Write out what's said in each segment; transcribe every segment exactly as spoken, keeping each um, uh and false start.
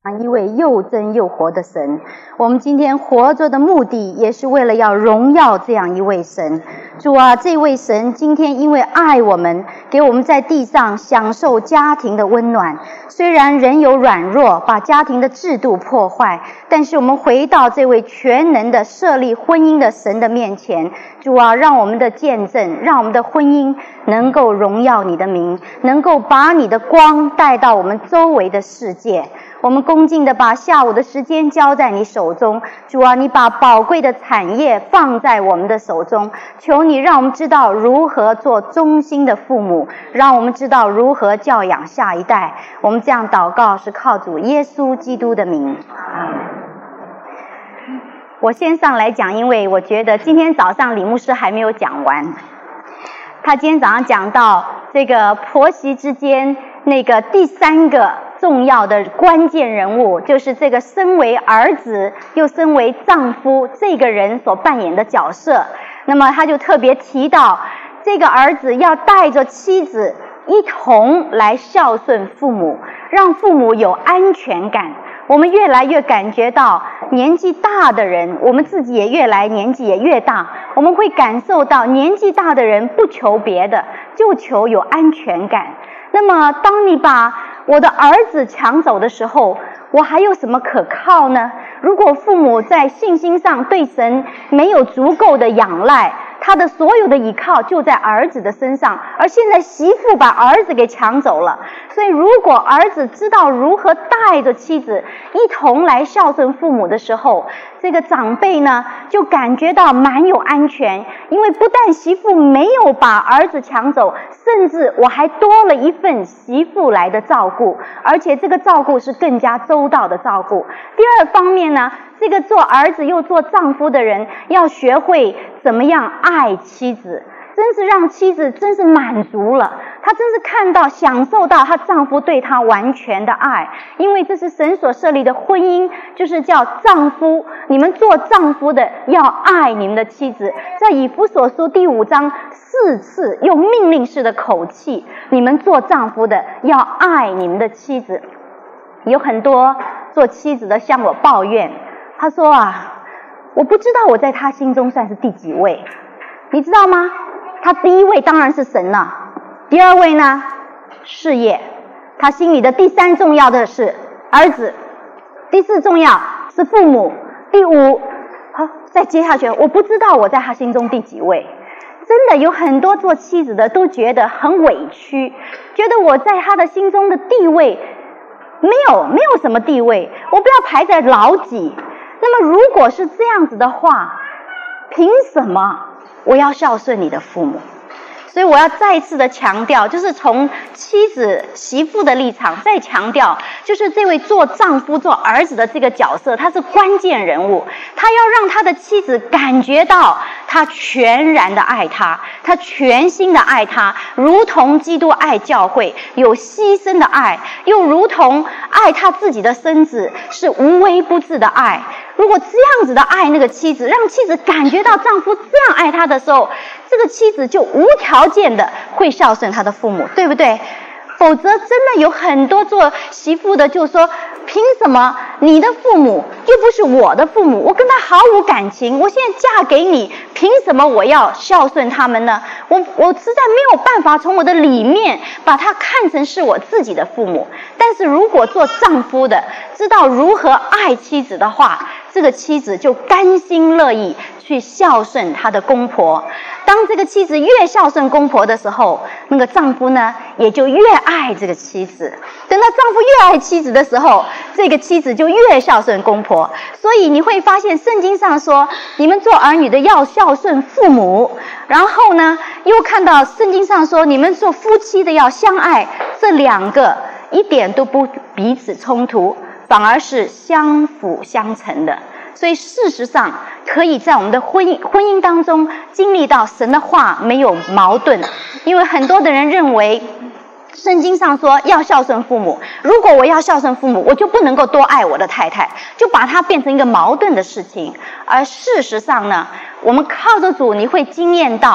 一位又真又活的神，我们今天活着的目的也是为了要荣耀这样一位神。主啊，这位神今天因为爱我们，给我们在地上享受家庭的温暖。虽然人有软弱，把家庭的制度破坏，但是我们回到这位全能的设立婚姻的神的面前，主啊，让我们的见证，让我们的婚姻能够荣耀你的名，能够把你的光带到我们周围的世界。我们恭敬地把下午的时间交在你手中，主啊，你把宝贵的产业放在我们的手中，求你让我们知道如何做忠心的父母，让我们知道如何教养下一代。我们这样祷告是靠主耶稣基督的名，阿们。我先上来讲，因为我觉得今天早上李牧师还没有讲完。他今天早上讲到这个婆媳之间那个第三个重要的关键人物，就是这个身为儿子又身为丈夫这个人所扮演的角色。那么他就特别提到，这个儿子要带着妻子一同来孝顺父母，让父母有安全感。我们越来越感觉到年纪大的人，我们自己也越来年纪也越大，我们会感受到年纪大的人不求别的，就求有安全感。那么当你把我的儿子抢走的时候，我还有什么可靠呢？如果父母在信心上对神没有足够的仰赖，他的所有的依靠就在儿子的身上，而现在媳妇把儿子给抢走了。所以如果儿子知道如何带着妻子一同来孝顺父母的时候，这个长辈呢就感觉到蛮有安全，因为不但媳妇没有把儿子抢走，甚至我还多了一份媳妇来的照顾，而且这个照顾是更加周到的照顾。第二方面呢，这个做儿子又做丈夫的人要学会怎么样爱妻子，真是让妻子真是满足了，她真是看到享受到她丈夫对她完全的爱。因为这是神所设立的婚姻，就是叫丈夫，你们做丈夫的要爱你们的妻子。在以弗所书第五章四次用命令式的口气，你们做丈夫的要爱你们的妻子。有很多做妻子的向我抱怨，他说啊，我不知道我在他心中算是第几位，你知道吗？他第一位当然是神了，第二位呢事业，他心里的第三重要的是儿子，第四重要是父母，第五好再接下去，我不知道我在他心中第几位。真的有很多做妻子的都觉得很委屈，觉得我在他的心中的地位没有没有什么地位，我不要排在老几。那么如果是这样子的话，凭什么我要孝顺你的父母？所以我要再次的强调，就是从妻子媳妇的立场再强调，就是这位做丈夫做儿子的这个角色，他是关键人物，他要让他的妻子感觉到他全然的爱他，他全心的爱他，如同基督爱教会，有牺牲的爱，又如同爱他自己的身子，是无微不至的爱。如果这样子的爱那个妻子，让妻子感觉到丈夫这样爱她的时候，这个妻子就无条件的会孝顺她的父母，对不对？否则真的有很多做媳妇的就说，凭什么你的父母又不是我的父母，我跟他毫无感情，我现在嫁给你，凭什么我要孝顺他们呢？我我实在没有办法从我的里面把他看成是我自己的父母。但是如果做丈夫的知道如何爱妻子的话，这个妻子就甘心乐意去孝顺她的公婆。当这个妻子越孝顺公婆的时候，那个丈夫呢也就越爱这个妻子。等到丈夫越爱妻子的时候，这个妻子就越孝顺公婆。所以你会发现圣经上说，你们做儿女的要孝顺父母，然后呢又看到圣经上说，你们做夫妻的要相爱，这两个一点都不彼此冲突，反而是相辅相成的。所以事实上可以在我们的婚姻婚姻当中经历到神的话没有矛盾。因为很多的人认为圣经上说要孝顺父母，如果我要孝顺父母，我就不能够多爱我的太太，就把它变成一个矛盾的事情。而事实上呢，我们靠着主，你会经验到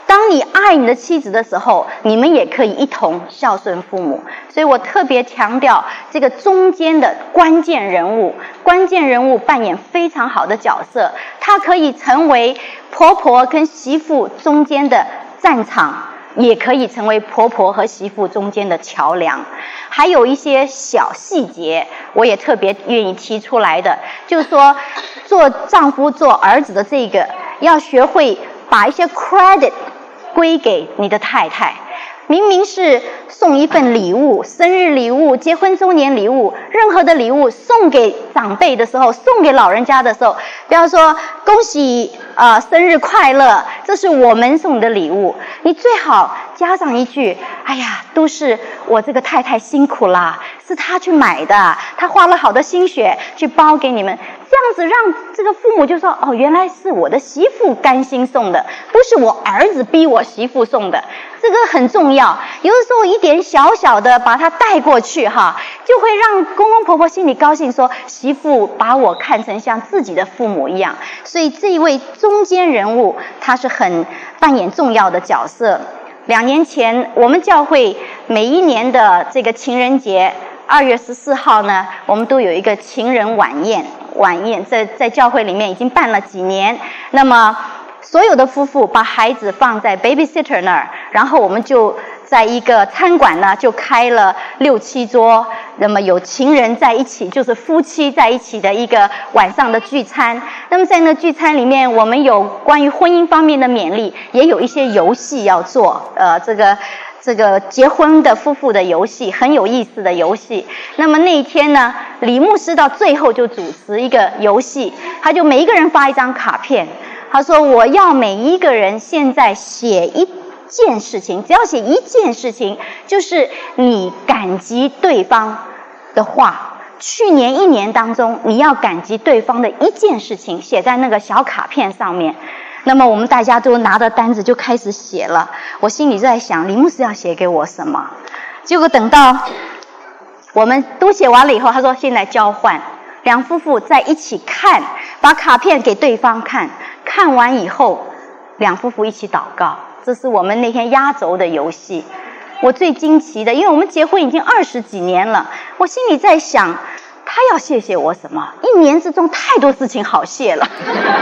当你爱你的妻子的时候，你们也可以一同孝顺父母。所以我特别强调这个中间的关键人物，关键人物扮演非常好的角色，他可以成为婆婆跟媳妇中间的战场，也可以成为婆婆和媳妇中间的桥梁。还有一些小细节我也特别愿意提出来的，就是说做丈夫做儿子的这个要学会把一些 credit 归给你的太太。明明是送一份礼物，生日礼物、结婚周年礼物，任何的礼物送给长辈的时候，送给老人家的时候，不要说恭喜呃生日快乐，这是我们送的礼物，你最好加上一句，哎呀，都是我这个太太辛苦啦，是她去买的，她花了好多心血去包给你们，这样子让这个父母就说，哦，原来是我的媳妇甘心送的，不是我儿子逼我媳妇送的。这个很重要，有的时候一点小小的把它带过去哈，就会让公公婆婆心里高兴，说媳妇把我看成像自己的父母一样。所以这一位中间人物他是很扮演重要的角色。两年前我们教会每一年的这个情人节二月十四号呢，我们都有一个情人晚宴，晚宴在在教会里面已经办了几年。那么所有的夫妇把孩子放在 babysitter 那儿，然后我们就在一个餐馆呢，就开了六七桌，那么有情人在一起，就是夫妻在一起的一个晚上的聚餐。那么在那聚餐里面，我们有关于婚姻方面的勉励，也有一些游戏要做，呃，这个这个结婚的夫妇的游戏，很有意思的游戏。那么那一天呢，李牧师到最后就主持一个游戏，他就每一个人发一张卡片。他说我要每一个人现在写一件事情，只要写一件事情，就是你感激对方的话，去年一年当中你要感激对方的一件事情，写在那个小卡片上面。那么我们大家都拿着单子就开始写了，我心里就在想，李牧师要写给我什么？结果等到我们都写完了以后，他说现在交换，两夫妇在一起看，把卡片给对方看，看完以后两夫妇一起祷告。这是我们那天压轴的游戏。我最惊奇的，因为我们结婚已经二十几年了，我心里在想，他要谢谢我什么？一年之中太多事情好谢了。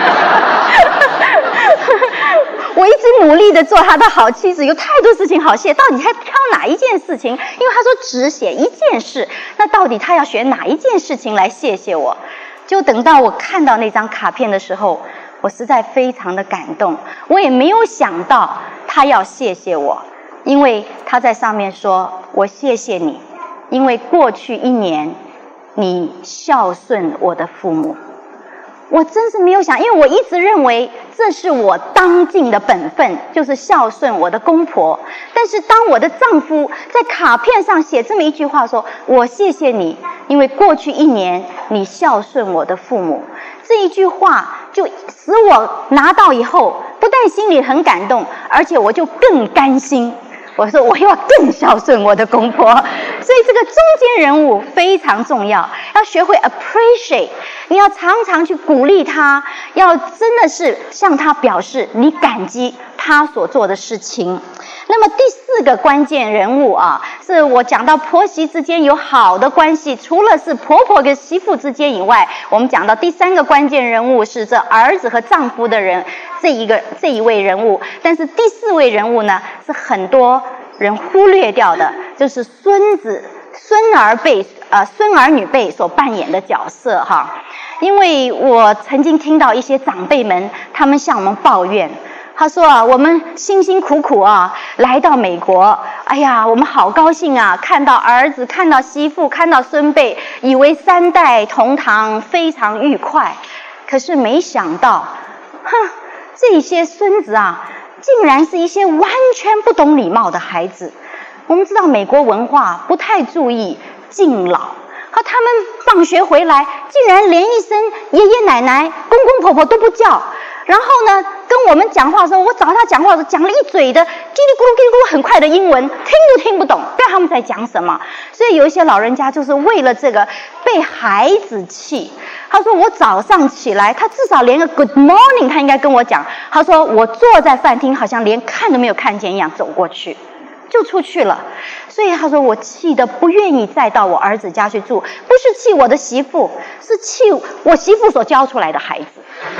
我一直努力的做他的好妻子，有太多事情好谢，到底他挑哪一件事情？因为他说只写一件事，那到底他要选哪一件事情来谢谢我？就等到我看到那张卡片的时候，我实在非常的感动，我也没有想到他要谢谢我，因为他在上面说，我谢谢你，因为过去一年你孝顺我的父母。我真是没有想，因为我一直认为这是我当尽的本分，就是孝顺我的公婆。但是当我的丈夫在卡片上写这么一句话，说我谢谢你，因为过去一年你孝顺我的父母，这一句话就使我拿到以后，不但心里很感动，而且我就更甘心。我说我要更孝顺我的公婆，所以这个中间人物非常重要，要学会 appreciate， 你要常常去鼓励他，要真的是向他表示你感激他所做的事情。那么第四个关键人物啊，是我讲到婆媳之间有好的关系，除了是婆婆跟媳妇之间以外，我们讲到第三个关键人物是这儿子和丈夫的人，这一个这一位人物。但是第四位人物呢，是很多人忽略掉的，就是孙子、孙儿辈、呃孙儿女辈所扮演的角色哈。因为我曾经听到一些长辈们，他们向我们抱怨。他说啊，我们辛辛苦苦啊来到美国，哎呀，我们好高兴啊，看到儿子，看到媳妇，看到孙辈，以为三代同堂，非常愉快。可是没想到，哼，这些孙子啊，竟然是一些完全不懂礼貌的孩子。我们知道美国文化不太注意敬老，和他们放学回来，竟然连一声爷爷奶奶、公公婆婆都不叫。然后呢， 跟我们讲话的时候，我找他讲话的时候讲了一嘴的叽里咕噜叽里咕噜很快的英文，听都听不懂，不知道他们在讲什么。所以有一些老人家就是为了这个被孩子气。他说我早上起来，他至少连个 good morning 他应该跟我讲。他说我坐在饭厅，好像连看都没有看见一样走过去，就出去了。所以他说我气得不愿意再到我儿子家去住，不是气我的媳妇，是气我媳妇所教出来的孩子。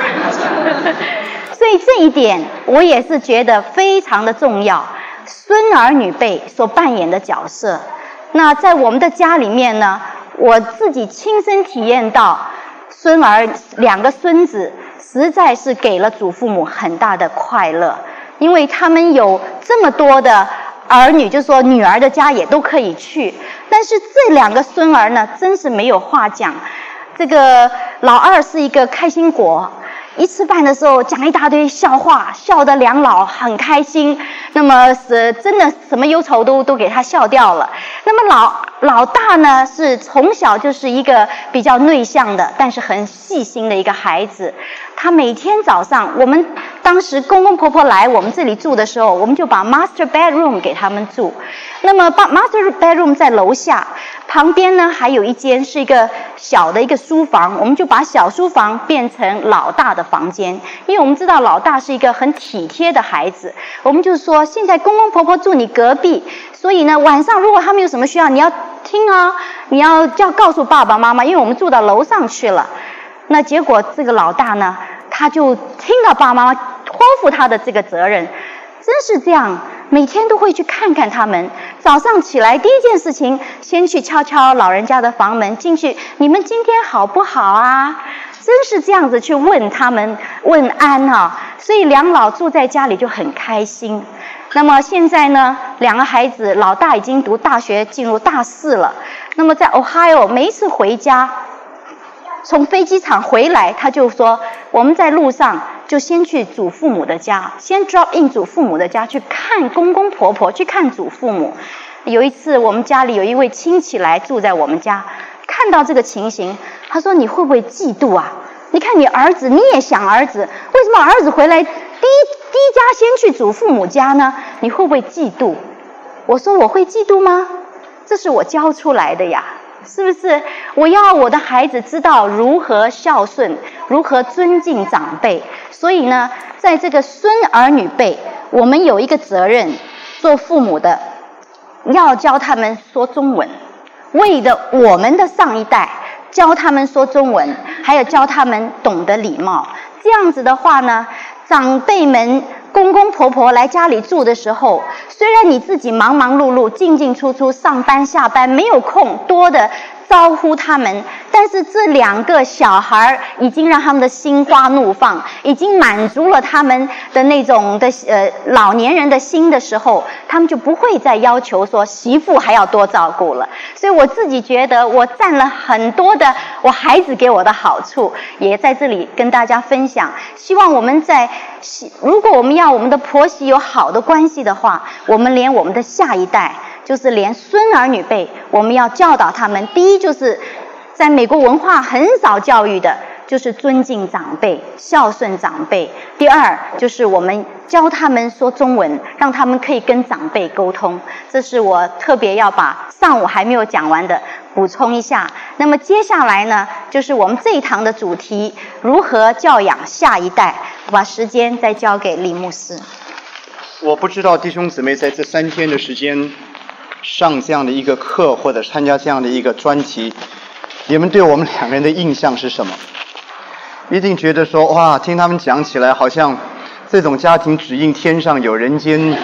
所以这一点我也是觉得非常的重要，孙儿女辈所扮演的角色。那在我们的家里面呢，我自己亲身体验到孙儿两个孙子实在是给了祖父母很大的快乐，因为他们有这么多的儿女，就是说女儿的家也都可以去，但是这两个孙儿呢真是没有话讲。这个老二是一个开心果，一吃饭的时候讲一大堆笑话，笑得两老很开心，那么是真的什么忧愁都都给他笑掉了。那么老老大呢是从小就是一个比较内向的，但是很细心的一个孩子。他每天早上，我们当时公公婆婆来我们这里住的时候，我们就把 master bedroom 给他们住。那么把 master bedroom 在楼下，旁边呢还有一间是一个小的一个书房，我们就把小书房变成老大的房间。因为我们知道老大是一个很体贴的孩子，我们就说现在公公婆婆住你隔壁，所以呢晚上如果他们有什么需要，你要听啊，你要要告诉爸爸妈妈，因为我们住到楼上去了。那结果这个老大呢，他就听到爸爸妈妈托付他的这个责任，真是这样，每天都会去看看他们。早上起来第一件事情，先去敲敲老人家的房门，进去，你们今天好不好啊？真是这样子去问他们问安啊。所以两老住在家里就很开心。那么现在呢，两个孩子，老大已经读大学进入大四了。那么在 Ohio 每一次回家，从飞机场回来，他就说我们在路上就先去祖父母的家，先 drop in 祖父母的家去看公公婆婆，去看祖父母。有一次我们家里有一位亲戚来住在我们家，看到这个情形，他说你会不会嫉妒啊？你看你儿子，你也想儿子，为什么儿子回来第一第一家先去祖父母家呢？你会不会嫉妒？我说我会嫉妒吗？这是我教出来的呀，是不是？我要我的孩子知道如何孝顺，如何尊敬长辈。所以呢，在这个孙儿女辈，我们有一个责任，做父母的要教他们说中文，为了我们的上一代教他们说中文，还有教他们懂得礼貌。这样子的话呢，长辈们公公婆婆来家里住的时候，虽然你自己忙忙碌碌进进出出上班下班，没有空多的招呼他们，但是这两个小孩已经让他们的心花怒放，已经满足了他们的那种的呃老年人的心的时候，他们就不会再要求说媳妇还要多照顾了。所以我自己觉得我占了很多的我孩子给我的好处，也在这里跟大家分享。希望我们在如果我们要我们的婆媳有好的关系的话，我们连我们的下一代，就是连孙儿女辈，我们要教导他们。第一，就是在美国文化很少教育的，就是尊敬长辈、孝顺长辈。第二，就是我们教他们说中文，让他们可以跟长辈沟通。这是我特别要把上午还没有讲完的补充一下。那么接下来呢，就是我们这一堂的主题，如何教养下一代。我把时间再交给李牧师。 我不知道弟兄姊妹在这三天的时间上这样的一个课，或者参加这样的一个专题，你们对我们两个人的印象是什么？一定觉得说，哇，听他们讲起来好像这种家庭只应天上有人间。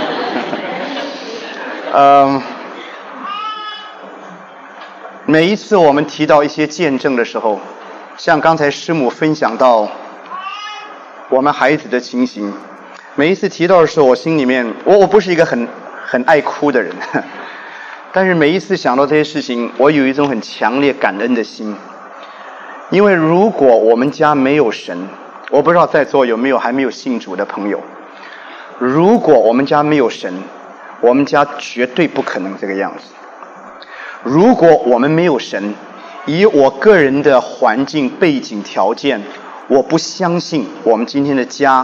嗯，每一次我们提到一些见证的时候，像刚才师母分享到我们孩子的情形，每一次提到的时候，我心里面，我我不是一个很很爱哭的人，但是每一次想到这些事情，我有一种很强烈感恩的心。因为如果我们家没有神，我不知道在座有没有还没有信主的朋友，如果我们家没有神，我们家绝对不可能这个样子。如果我们没有神，以我个人的环境背景条件，我不相信我们今天的家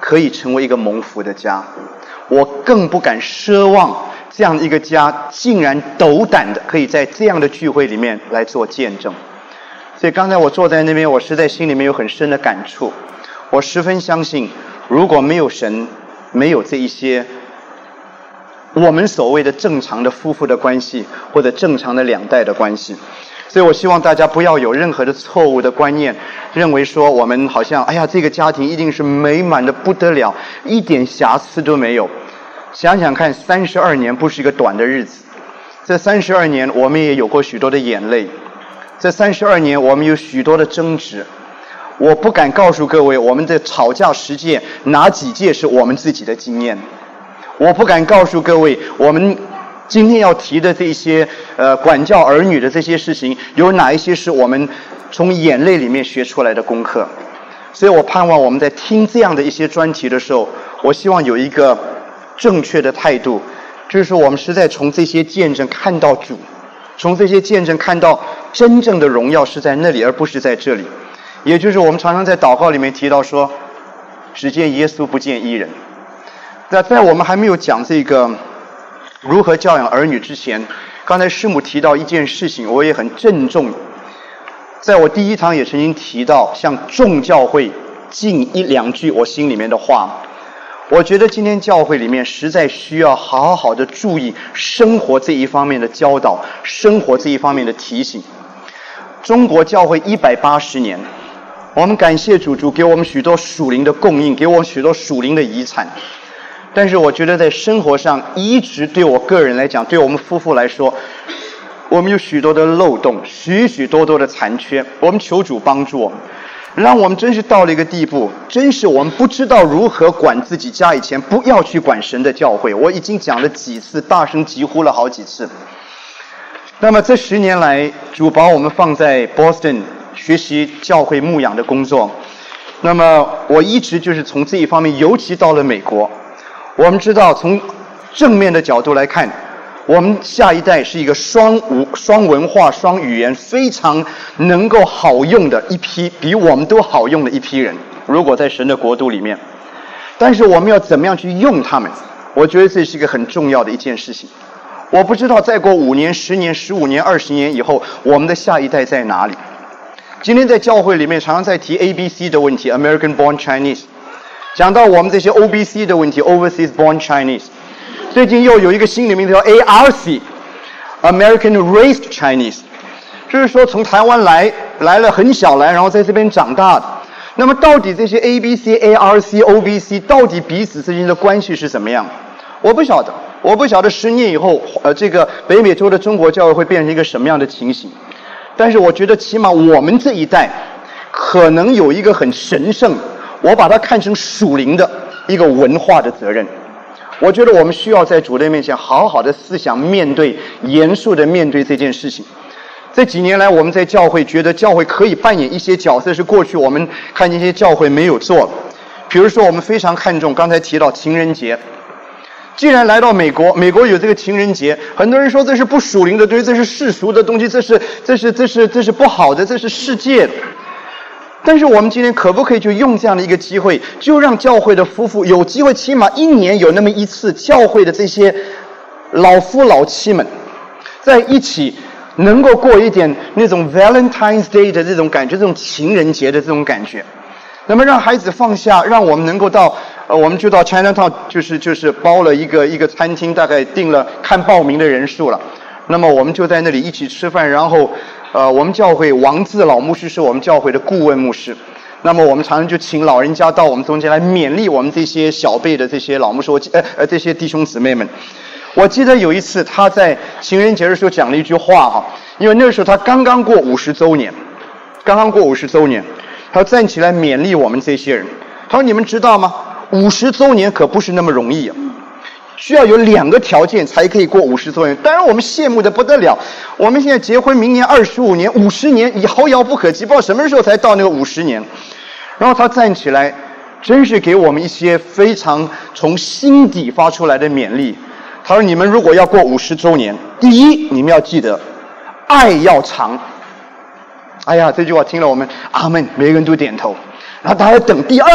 可以成为一个蒙福的家，我更不敢奢望这样一个家竟然斗胆的可以在这样的聚会里面来做见证。所以刚才我坐在那边，我实在心里面有很深的感触。我十分相信，如果没有神，没有这一些我们所谓的正常的夫妇的关系，或者正常的两代的关系。所以我希望大家不要有任何的错误的观念，认为说我们好像哎呀这个家庭一定是美满的不得了，一点瑕疵都没有。想想看，三十二年不是一个短的日子，这三十二年我们也有过许多的眼泪，这三十二年我们有许多的争执。我不敢告诉各位我们的吵架十届哪几届是我们自己的经验，我不敢告诉各位我们今天要提的这些呃管教儿女的这些事情有哪一些是我们从眼泪里面学出来的功课。所以我盼望我们在听这样的一些专题的时候，我希望有一个正确的态度，就是我们实在从这些见证看到主，从这些见证看到真正的荣耀是在那里，而不是在这里。也就是我们常常在祷告里面提到说，只见耶稣不见一人。那在我们还没有讲这个如何教养儿女之前，刚才师母提到一件事情，我也很郑重，在我第一堂也曾经提到，向众教会进一两句我心里面的话。我觉得今天教会里面实在需要好好的注意生活这一方面的教导，生活这一方面的提醒。中国教会一百八十年，我们感谢主，主给我们许多属灵的供应，给我们许多属灵的遗产。但是我觉得在生活上一直对我个人来讲，对我们夫妇来说，我们有许多的漏洞，许许多多的残缺。我们求主帮助我们，让我们真是到了一个地步，真是我们不知道如何管自己家以前，不要去管神的教会。我已经讲了几次，大声疾呼了好几次。那么这十年来，主把我们放在 Boston 学习教会牧养的工作。那么我一直就是从这一方面，尤其到了美国，我们知道从正面的角度来看，我们下一代是一个双文双文化双语言非常能够好用的一批，比我们都好用的一批人，如果在神的国度里面。但是我们要怎么样去用他们，我觉得这是一个很重要的一件事情。我不知道再过五年十年十五年二十年以后，我们的下一代在哪里。今天在教会里面常常在提 A B C 的问题， American Born Chinese， 讲到我们这些 O B C 的问题， Overseas Born Chinese。 最近又有一个新的名字叫 A R C， American Raised Chinese， 就是说从台湾来来了很小来，然后在这边长大的。那么到底这些 A B C A R C O B C 到底彼此之间的关系是怎么样？我不晓得，我不晓得十年以后呃，这个北美洲的中国教会会变成一个什么样的情形。但是我觉得起码我们这一代可能有一个很神圣，我把它看成属灵的一个文化的责任。我觉得我们需要在主的面前好好的思想面对，严肃的面对这件事情。这几年来我们在教会觉得教会可以扮演一些角色，是过去我们看见一些教会没有做。比如说我们非常看重刚才提到情人节，既然来到美国，美国有这个情人节，很多人说这是不属灵的，对，这是世俗的东西，这是这是这是这是不好的，这是世界的。但是我们今天可不可以就用这样的一个机会，就让教会的夫妇有机会，起码一年有那么一次，教会的这些老夫老妻们在一起，能够过一点那种 Valentine's Day 的这种感觉，这种情人节的这种感觉。那么让孩子放下，让我们能够到呃，我们就到 Chinatown， 就是就是包了一个一个餐厅，大概定了看报名的人数了。那么我们就在那里一起吃饭，然后呃，我们教会王志老牧师是我们教会的顾问牧师。那么我们常常就请老人家到我们中间来勉励我们这些小辈的这些老牧师，呃呃这些弟兄姊妹们。我记得有一次他在情人节的时候讲了一句话哈，因为那个时候他刚刚过五十周年，刚刚过五十周年，他站起来勉励我们这些人。他说：“你们知道吗？五十周年可不是那么容易啊，需要有两个条件才可以过五十周年。当然我们羡慕的不得了，我们现在结婚明年二十五年，五十年也遥遥不可及，不知道什么时候才到那个五十年。”然后他站起来，真是给我们一些非常从心底发出来的勉励。他说：“你们如果要过五十周年，第一，你们要记得，爱要长。”哎呀，这句话听了我们阿们，每个人都点头。然后大家等第二个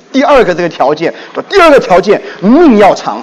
第二个这个条件，第二个条件命要长。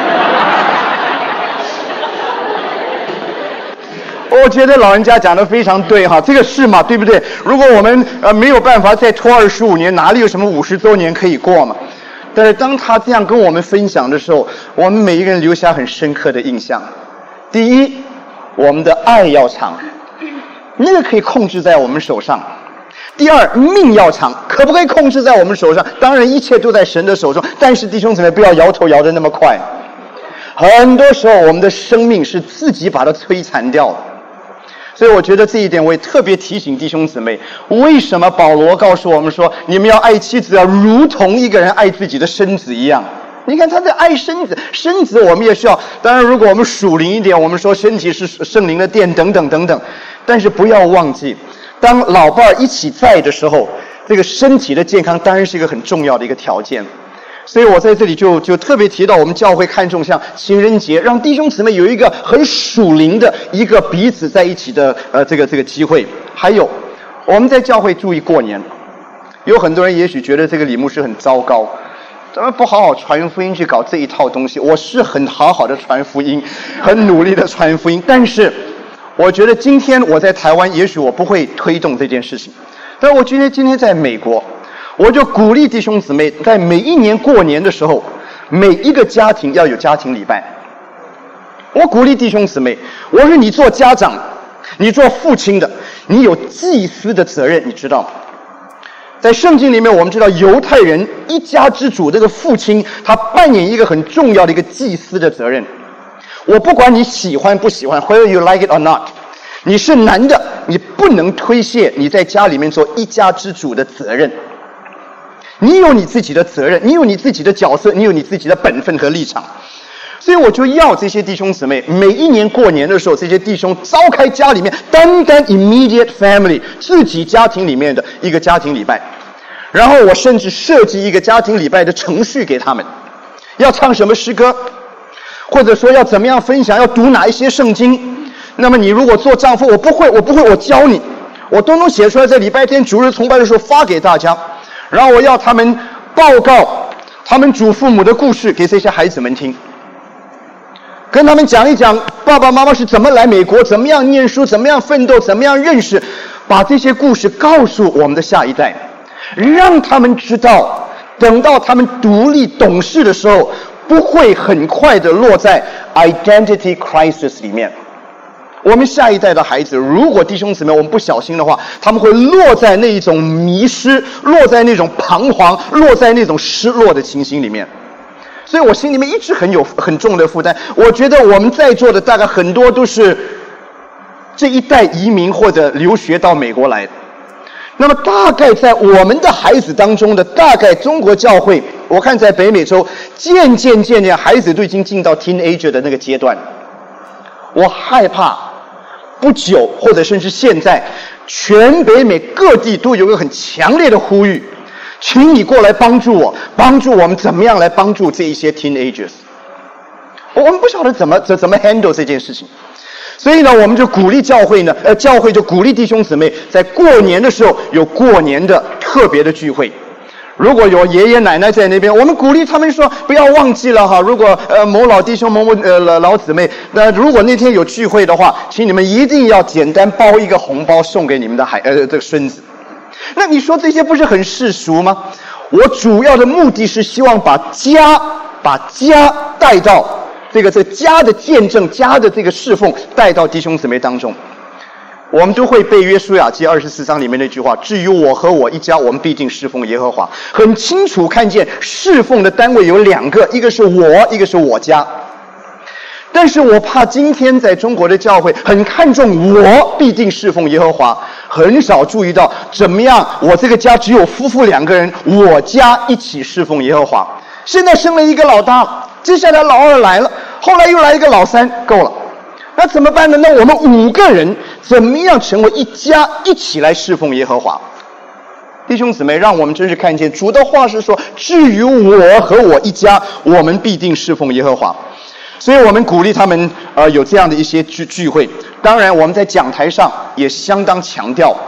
我觉得老人家讲的非常对哈，这个是嘛，对不对？如果我们呃没有办法再拖二十五年，哪里有什么五十周年可以过嘛？但是当他这样跟我们分享的时候，我们每一个人留下很深刻的印象。第一，我们的爱要长，那个可以控制在我们手上。第二，命要长，可不可以控制在我们手上？当然，一切都在神的手中。但是弟兄姊妹，不要摇头摇得那么快。很多时候，我们的生命是自己把它摧残掉的。所以我觉得这一点我也特别提醒弟兄姊妹，为什么保罗告诉我们说，你们要爱妻子要如同一个人爱自己的身子一样。你看他在爱身子，身子我们也需要，当然如果我们属灵一点，我们说身体是圣灵的殿等等等等，但是不要忘记，当老伴儿一起在的时候，这个身体的健康当然是一个很重要的一个条件。所以我在这里就就特别提到，我们教会看重像情人节，让弟兄姊妹有一个很属灵的一个彼此在一起的呃这个这个机会。还有我们在教会注意过年，有很多人也许觉得这个李牧师很糟糕，咱们不好好传福音去搞这一套东西。我是很好好的传福音，很努力的传福音，但是我觉得今天我在台湾，也许我不会推动这件事情，但是我今天今天在美国。我就鼓励弟兄姊妹，在每一年过年的时候，每一个家庭要有家庭礼拜。我鼓励弟兄姊妹，我说你做家长，你做父亲的，你有祭司的责任，你知道吗？在圣经里面，我们知道犹太人一家之主这个父亲，他扮演一个很重要的一个祭司的责任。我不管你喜欢不喜欢 ，whether you like it or not， 你是男的，你不能推卸你在家里面做一家之主的责任。你有你自己的责任，你有你自己的角色，你有你自己的本分和立场。所以我就要这些弟兄姊妹，每一年过年的时候，这些弟兄召开家里面单单 immediate family 自己家庭里面的一个家庭礼拜，然后我甚至设计一个家庭礼拜的程序给他们，要唱什么诗歌，或者说要怎么样分享，要读哪一些圣经。那么你如果做丈夫，我不会，我不会，我教你，我都能写出来，在礼拜天主日崇拜的时候发给大家。然后我要他们报告他们祖父母的故事给这些孩子们听，跟他们讲一讲爸爸妈妈是怎么来美国，怎么样念书，怎么样奋斗，怎么样认识，把这些故事告诉我们的下一代，让他们知道，等到他们独立懂事的时候，不会很快的落在 identity crisis 里面。我们下一代的孩子，如果弟兄姊妹我们不小心的话，他们会落在那一种迷失，落在那种彷徨，落在那种失落的情形里面。所以我心里面一直很有很重的负担。我觉得我们在座的大概很多都是这一代移民或者留学到美国来的。那么大概在我们的孩子当中的，大概中国教会，我看在北美洲渐渐渐渐孩子都已经进到 teenager 的那个阶段。我害怕不久或者甚至现在，全北美各地都有个很强烈的呼吁，请你过来帮助我，帮助我们怎么样来帮助这一些 teenagers。我们不晓得怎么怎怎么 handle 这件事情，所以呢，我们就鼓励教会呢，呃，教会就鼓励弟兄姊妹在过年的时候有过年的特别的聚会。如果有爷爷奶奶在那边，我们鼓励他们说不要忘记了哈。如果呃某老弟兄某某呃老姊妹，那如果那天有聚会的话，请你们一定要简单包一个红包送给你们的孩呃这个孙子。那你说这些不是很世俗吗？我主要的目的是希望把家把家带到这个这家的见证，家的这个侍奉带到弟兄姊妹当中。我们都会背约书亚记二十四章里面那句话，至于我和我一家，我们必定侍奉耶和华。很清楚看见侍奉的单位有两个，一个是我，一个是我家。但是我怕今天在中国的教会很看重我必定侍奉耶和华，很少注意到怎么样我这个家只有夫妇两个人，我家一起侍奉耶和华。现在生了一个老大，接下来老二来了，后来又来一个老三，够了。那怎么办呢？那我们五个人怎么样成为一家，一起来侍奉耶和华？弟兄姊妹，让我们真是看见主的话是说，至于我和我一家，我们必定侍奉耶和华。所以我们鼓励他们呃有这样的一些聚聚会。当然我们在讲台上也相当强调，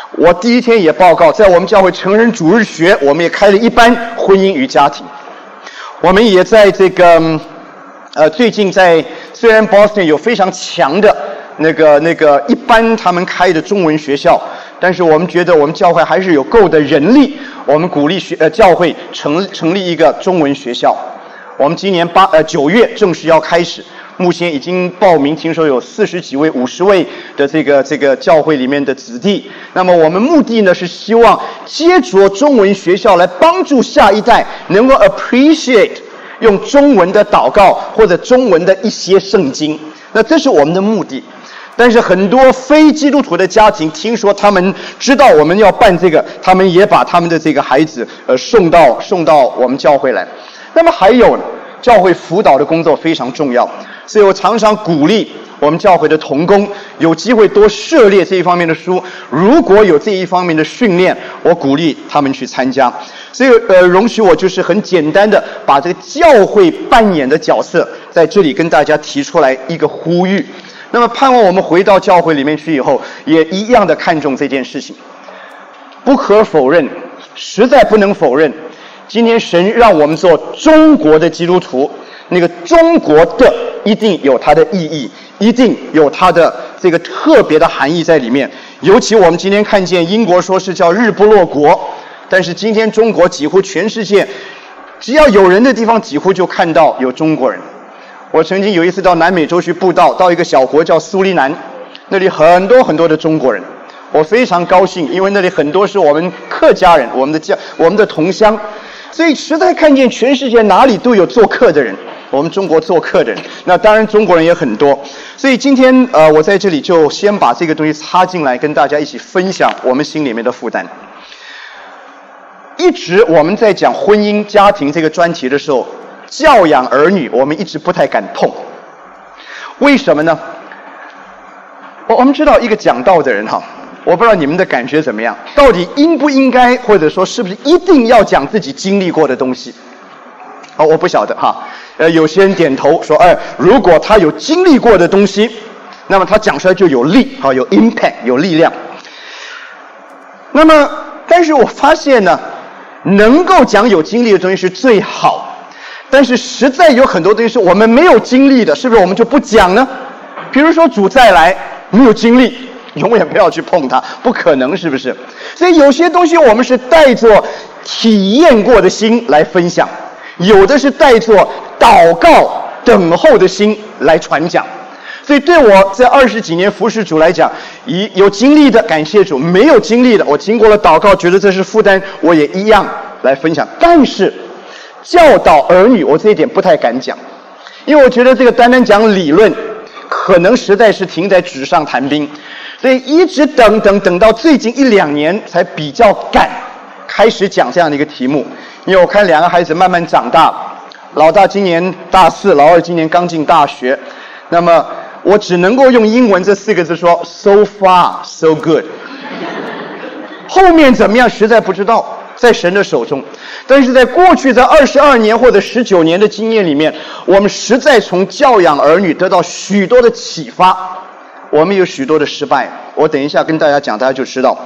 我第一天也报告，在我们教会成人主日学，我们也开了一班婚姻与家庭。我们也在这个呃最近在虽然 Boston 有非常强的那个那个一般他们开的中文学校，但是我们觉得我们教会还是有够的人力，我们鼓励学呃教会成成立一个中文学校。我们今年八呃九月正式要开始，目前已经报名，听说有四十几位、五十位的这个这个教会里面的子弟。那么我们目的呢是希望接着中文学校来帮助下一代能够 appreciate 用中文的祷告或者中文的一些圣经。那这是我们的目的。但是很多非基督徒的家庭听说他们知道我们要办这个，他们也把他们的这个孩子呃送到送到我们教会来。那么还有教会辅导的工作非常重要，所以我常常鼓励我们教会的同工有机会多涉猎这一方面的书，如果有这一方面的训练，我鼓励他们去参加。所以呃，容许我就是很简单的把这个教会扮演的角色在这里跟大家提出来一个呼吁。那么盼望我们回到教会里面去以后，也一样的看重这件事情。不可否认，实在不能否认，今天神让我们做中国的基督徒，那个中国的一定有它的意义，一定有它的这个特别的含义在里面。尤其我们今天看见英国说是叫日不落国，但是今天中国几乎全世界只要有人的地方几乎就看到有中国人。我曾经有一次到南美洲去布道，到一个小国叫苏利南，那里很多很多的中国人，我非常高兴，因为那里很多是我们客家人，我们的家我们的同乡，所以实在看见全世界哪里都有做客的人，我们中国做客的人，那当然中国人也很多。所以今天呃，我在这里就先把这个东西插进来，跟大家一起分享我们心里面的负担。一直我们在讲婚姻家庭这个专题的时候，教养儿女我们一直不太敢碰，为什么呢？我我们知道一个讲道的人哈，我不知道你们的感觉怎么样，到底应不应该或者说是不是一定要讲自己经历过的东西？哦，我不晓得哈。呃，有些人点头说，哎，如果他有经历过的东西，那么他讲出来就有力，好，有 impact， 有力量。那么，但是我发现呢，能够讲有经历的东西是最好。但是实在有很多东西是我们没有经历的，是不是我们就不讲呢？比如说主再来，没有经历，永远不要去碰它，不可能，是不是？所以有些东西我们是带着体验过的心来分享，有的是带着祷告等候的心来传讲。所以对我这二十几年服侍主来讲，以有经历的感谢主，没有经历的，我经过了祷告，觉得这是负担，我也一样来分享。但是教导儿女，我这一点不太敢讲，因为我觉得这个单单讲理论，可能实在是停在纸上谈兵，所以一直等等等到最近一两年才比较敢开始讲这样的一个题目。因为我看两个孩子慢慢长大，老大今年大四，老二今年刚进大学，那么我只能够用英文这四个字说 so far so good， 后面怎么样实在不知道，在神的手中。但是在过去这二十二年或者十九年的经验里面，我们实在从教养儿女得到许多的启发，我们有许多的失败，我等一下跟大家讲，大家就知道。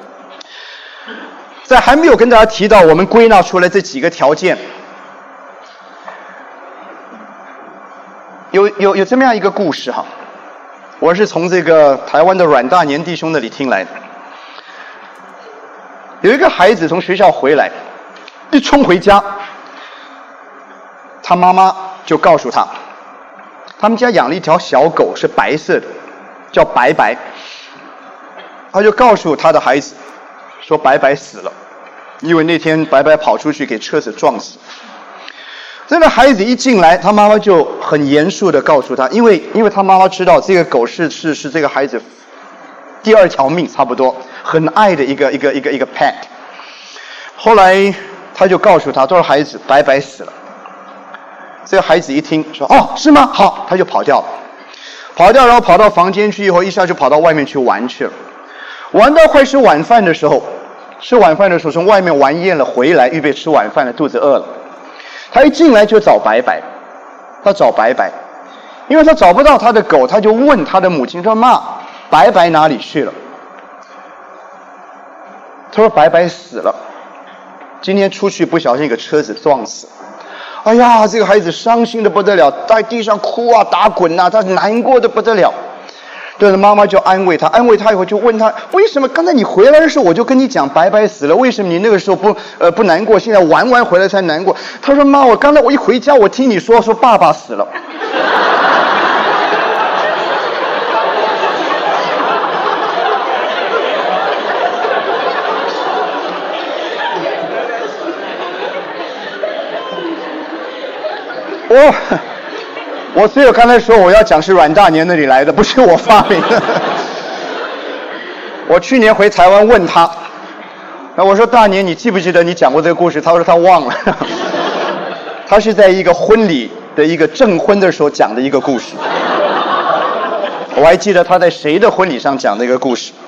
在还没有跟大家提到我们归纳出来这几个条件，有有有这么样一个故事哈，我是从这个台湾的阮大年弟兄那里听来的。有一个孩子从学校回来，一冲回家，他妈妈就告诉他，他们家养了一条小狗，是白色的，叫白白。他就告诉他的孩子说白白死了，因为那天白白跑出去给车子撞死。这个孩子一进来，他妈妈就很严肃的告诉他，因为因为他妈妈知道这个狗是是是这个孩子第二条命，差不多很爱的一个一个一个一个 pet。后来他就告诉他，他说孩子白白死了。这个孩子一听说哦是吗？好，他就跑掉了，跑掉然后跑到房间去以后，一下就跑到外面去玩去了。玩到快吃晚饭的时候，吃晚饭的时候从外面玩厌了回来，预备吃晚饭了，肚子饿了。他一进来就找白白，他找白白，因为他找不到他的狗，他就问他的母亲说：“妈，白白哪里去了？” 他说白白死了，今天出去不小心给车子撞死。哎呀，这个孩子伤心的不得了，在地上哭啊打滚啊，他难过的不得了。对了，妈妈就安慰他，安慰他以后就问他，为什么刚才你回来的时候我就跟你讲白白死了，为什么你那个时候不呃不难过，现在玩完回来才难过？他说妈，我刚才我一回家我听你说说爸爸死了。我我所以我刚才说我要讲是阮大年那里来的，不是我发明的。我去年回台湾问他，那我说大年你记不记得你讲过这个故事？他说他忘了。他是在一个婚礼的一个证婚的时候讲的一个故事。我还记得他在谁的婚礼上讲的一个故事。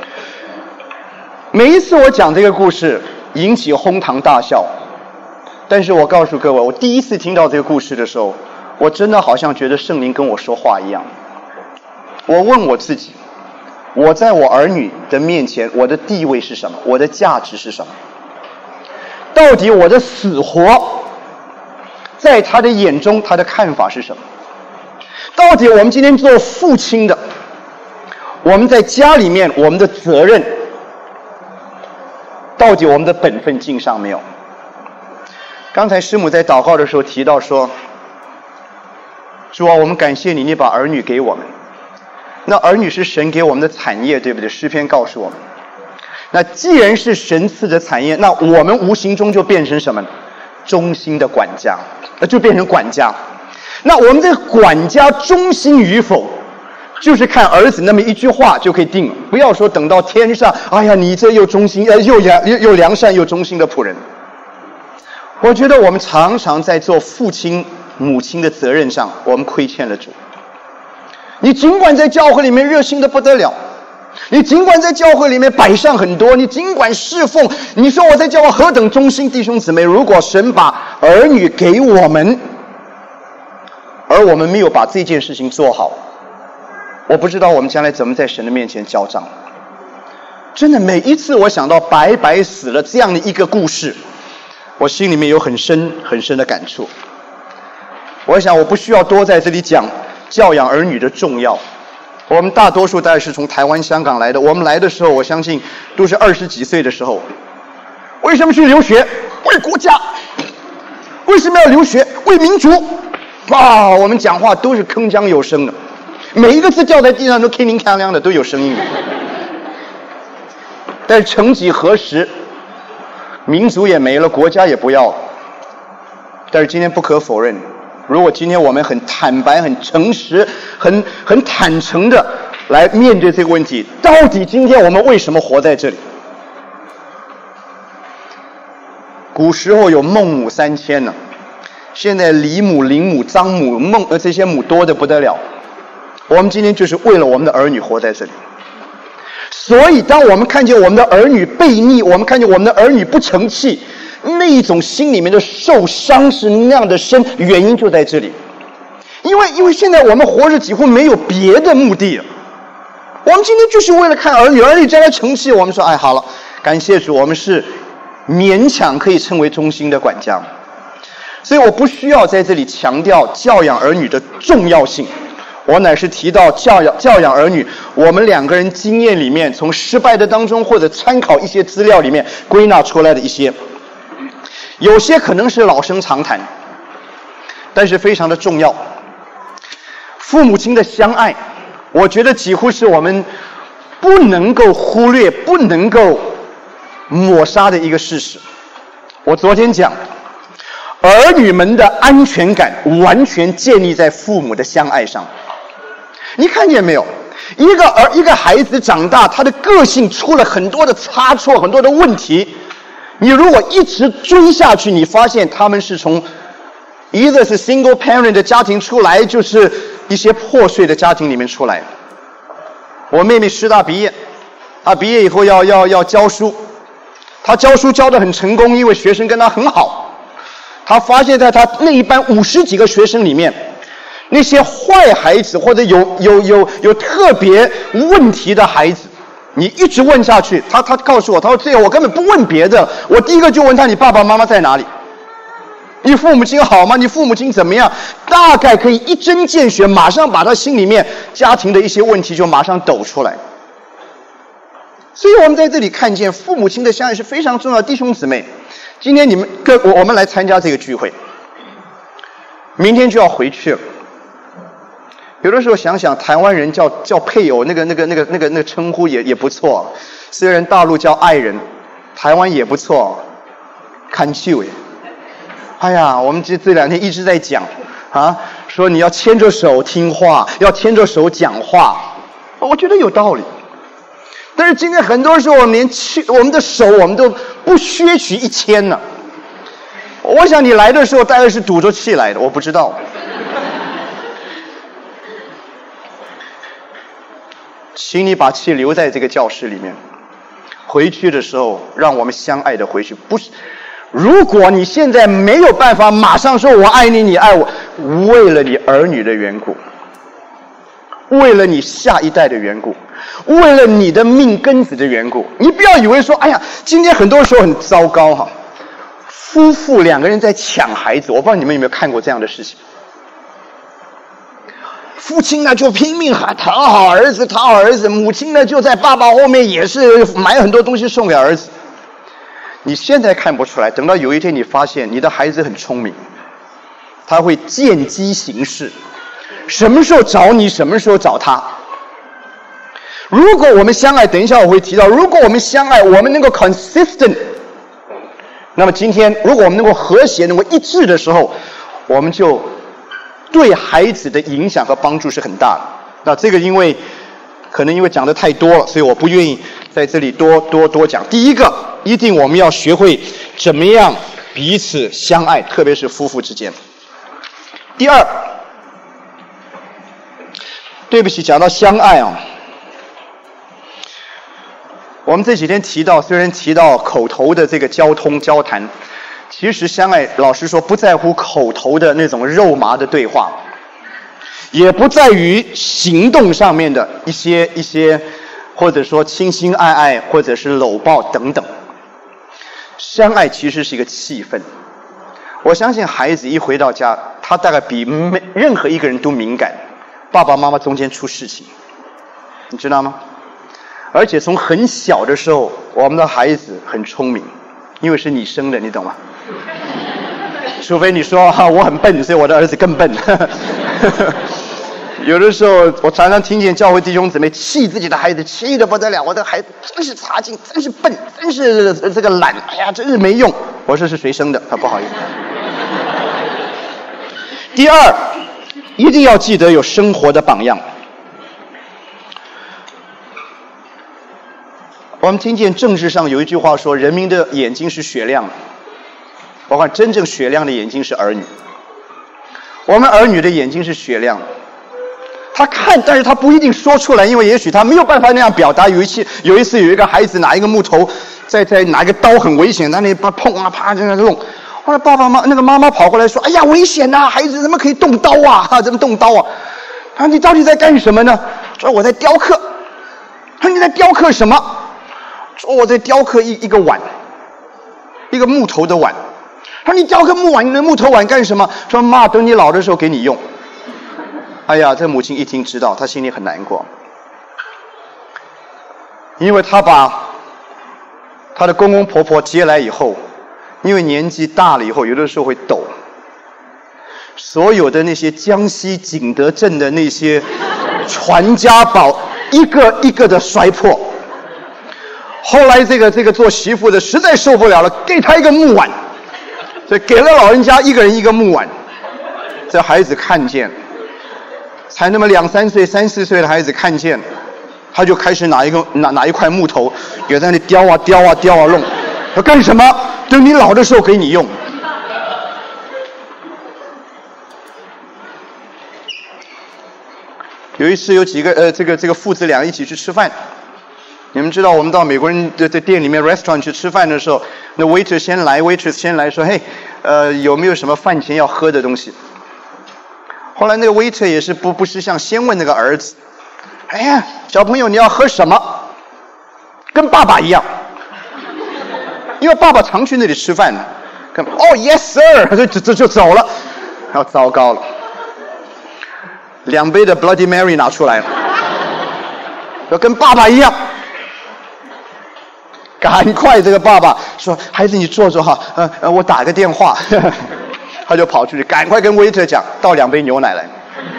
每一次我讲这个故事引起哄堂大笑，但是我告诉各位，我第一次听到这个故事的时候，我真的好像觉得圣灵跟我说话一样。我问我自己，我在我儿女的面前，我的地位是什么？我的价值是什么？到底我的死活，在他的眼中，他的看法是什么？到底我们今天做父亲的，我们在家里面我们的责任，到底我们的本分尽上没有？刚才师母在祷告的时候提到说，主啊，我们感谢你，你把儿女给我们。那儿女是神给我们的产业，对不对？诗篇告诉我们。那既然是神赐的产业，那我们无形中就变成什么？忠心的管家，那就变成管家。那我们这个管家忠心与否，就是看儿子那么一句话就可以定了。不要说等到天上，哎呀，你这又忠心，呃，又良又又良善又忠心的仆人。我觉得我们常常在做父亲、母亲的责任上，我们亏欠了主。你尽管在教会里面热心的不得了，你尽管在教会里面摆上很多，你尽管侍奉，你说我在教会何等忠心，弟兄姊妹，如果神把儿女给我们，而我们没有把这件事情做好，我不知道我们将来怎么在神的面前交账。真的，每一次我想到白白死了这样的一个故事，我心里面有很深很深的感触。我想我不需要多在这里讲教养儿女的重要。我们大多数大概是从台湾、香港来的，我们来的时候，我相信都是二十几岁的时候。为什么去留学？为国家。为什么要留学？为民族。哇，我们讲话都是铿锵有声的，每一个字掉在地上都铿锵锵锵的，都有声音的。但是曾几何时，民族也没了，国家也不要了。但是今天不可否认，如果今天我们很坦白、很诚实、很很坦诚的来面对这个问题，到底今天我们为什么活在这里？古时候有孟母三迁呢，现在李母、林母、张母、孟呃这些母多的不得了。我们今天就是为了我们的儿女活在这里。所以当我们看见我们的儿女悖逆，我们看见我们的儿女不成器，那一种心里面的受伤是那样的深，原因就在这里。因为因为现在我们活着几乎没有别的目的了，我们今天就是为了看儿女，儿女将来成器，我们说哎好了，感谢主，我们是勉强可以称为忠心的管家。所以我不需要在这里强调教养儿女的重要性，我乃是提到教养教养儿女，我们两个人经验里面，从失败的当中或者参考一些资料里面归纳出来的一些，有些可能是老生常谈，但是非常的重要。父母亲的相爱，我觉得几乎是我们不能够忽略、不能够抹杀的一个事实。我昨天讲，儿女们的安全感完全建立在父母的相爱上。你看见没有？一个儿一个孩子长大，他的个性出了很多的差错，很多的问题。你如果一直追下去，你发现他们是从一个是 single parent 的家庭出来，就是一些破碎的家庭里面出来。我妹妹师大毕业，她毕业以后要要要教书，她教书教得很成功，因为学生跟她很好。她发现在她那一班五十几个学生里面，那些坏孩子或者有有有有特别问题的孩子， 你一直问下去，他他告诉我，他说最后我根本不问别的，我第一个就问他你爸爸妈妈在哪里？你父母亲好吗？你父母亲怎么样？大概可以一针见血，马上把他心里面家庭的一些问题就马上抖出来。所以我们在这里看见父母亲的相爱是非常重要的。弟兄姊妹，今天你们跟我我们来参加这个聚会，明天就要回去了。有的时候想想，台湾人叫叫配偶，那个那个那个那个那个称呼也也不错。虽然大陆叫爱人，台湾也不错，看秀耶。哎呀，我们这这两天一直在讲啊，说你要牵着手听话，要牵着手讲话，我觉得有道理。但是今天很多时候，我们连去我们的手我们都不削取一牵呢。我想你来的时候大概是堵着气来的，我不知道。请你把气留在这个教室里面，回去的时候让我们相爱的回去。不是，如果你现在没有办法马上说我爱你，你爱我，为了你儿女的缘故，为了你下一代的缘故，为了你的命根子的缘故，你不要以为说，哎呀，今天很多时候很糟糕哈，夫妇两个人在抢孩子，我不知道你们有没有看过这样的事情。父亲呢就拼命喊讨好儿子，讨好儿子；母亲呢就在爸爸后面也是买很多东西送给儿子。你现在看不出来，等到有一天你发现你的孩子很聪明，他会见机行事，什么时候找你，什么时候找他。如果我们相爱，等一下我会提到，如果我们相爱，我们能够 consistent， 那么今天如果我们能够和谐，能够一致的时候，我们就对孩子的影响和帮助是很大的。那这个因为可能因为讲的太多了，所以我不愿意在这里多多多讲。第一个，一定我们要学会怎么样彼此相爱，特别是夫妇之间。第二，对不起，讲到相爱啊，我们这几天提到，虽然提到口头的这个交通交谈，其实相爱，老实说，不在乎口头的那种肉麻的对话，也不在于行动上面的一些一些，或者说亲亲爱爱，或者是搂抱等等。相爱其实是一个气氛。我相信孩子一回到家，他大概比每任何一个人都敏感，爸爸妈妈中间出事情，你知道吗？而且从很小的时候，我们的孩子很聪明，因为是你生的，你懂吗？除非你说、啊、我很笨，所以我的儿子更笨。有的时候我常常听见教会弟兄姊妹气自己的孩子，气得不得了，我的孩子真是差劲，真是笨，真是这个懒，哎呀，真是没用。我说是谁生的？他不好意思。第二，一定要记得有生活的榜样。我们听见政治上有一句话说，人民的眼睛是雪亮的，包括真正雪亮的眼睛是儿女。我们儿女的眼睛是雪亮的，他看，但是他不一定说出来，因为也许他没有办法那样表达。有一次，有一次有一个孩子拿一个木头，在在拿一个刀很危险，在那里碰啊啪在那弄。后来爸爸妈那个妈妈跑过来说：“哎呀，危险呐、啊！孩子怎么可以动刀啊？怎么动刀啊？”他说：“你到底在干什么呢？”说：“我在雕刻。”他说：“你在雕刻什么？”说：“我在雕刻一一个碗，一个木头的碗。”他说：“你雕刻木碗，你的木头碗干什么？”说：“妈，等你老的时候给你用。”哎呀，这母亲一听知道，她心里很难过，因为她把她的公公婆婆接来以后，因为年纪大了以后，有的时候会抖，所有的那些江西景德镇的那些传家宝，一个一个的摔破。后来这个这个做媳妇的实在受不了了，给她一个木碗，所以给了老人家一个人一个木碗。这孩子看见，才那么两三岁、三四岁的孩子看见，他就开始拿一个拿拿一块木头，给在那里雕啊雕啊雕啊弄。要干什么？等你老的时候给你用。有一次有几个呃这个这个父子俩一起去吃饭。你们知道，我们到美国人的店里面 restaurant 去吃饭的时候，那 waiter 先来 waitress 先来说，嘿，呃，有没有什么饭前要喝的东西？后来那个 waiter 也是不不识相，先问那个儿子，哎呀，小朋友你要喝什么？ 跟爸爸一样，因为爸爸常去那里吃饭呢。跟哦 ，yes sir， 就就就走了，然后糟糕了，两杯的 Bloody Mary 拿出来了，要跟爸爸一样。赶快，这个爸爸说：“孩子，你坐坐哈，呃呃，我打个电话。”他就跑出去，赶快跟 waiter 讲，倒两杯牛奶来。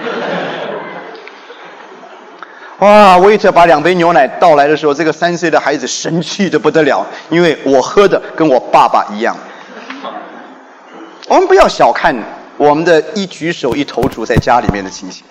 哇 ，waiter 把两杯牛奶倒来的时候，这个三岁的孩子生气的不得了，因为我喝的跟我爸爸一样。我们不要小看我们的一举手一投足在家里面的情形，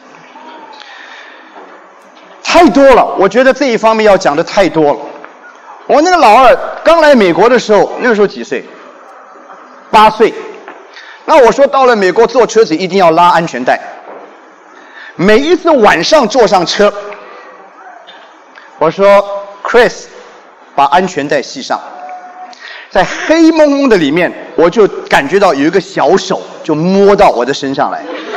太多了。我觉得这一方面要讲的太多了。我那个老二刚来美国的时候，那个时候几岁？八岁。那我说到了美国坐车子一定要拉安全带。每一次晚上坐上车，我说 Chris 把安全带系上。在黑蒙蒙的里面，我就感觉到有一个小手就摸到我的身上来。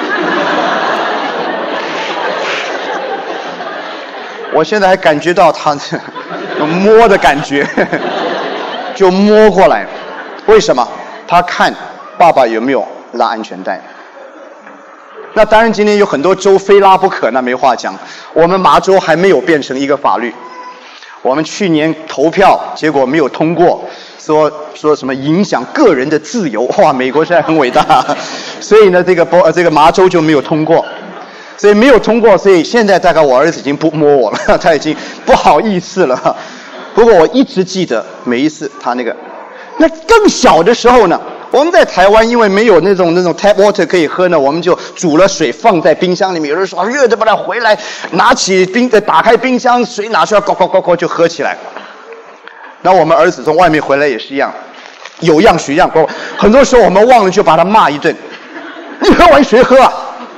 我现在还感觉到他摸的感觉，就摸过来。为什么？他看爸爸有没有拉安全带。那当然，今天有很多州非拉不可，那没话讲。我们麻州还没有变成一个法律。我们去年投票，结果没有通过，说说什么影响个人的自由。哇，美国现在很伟大，所以呢，这个波这个麻州就没有通过。所以没有通过，所以现在大概我儿子已经不摸我了，他已经不好意思了。不过我一直记得每一次他那个，那更小的时候呢，我们在台湾因为没有那种那种 tap water 可以喝呢，我们就煮了水放在冰箱里面。有人说热的不了，回来拿起冰打开冰箱，水拿出来，咕咕咕咕就喝起来。那我们儿子从外面回来也是一样，有样学样。很多时候我们忘了就把他骂一顿，你喝完谁喝啊？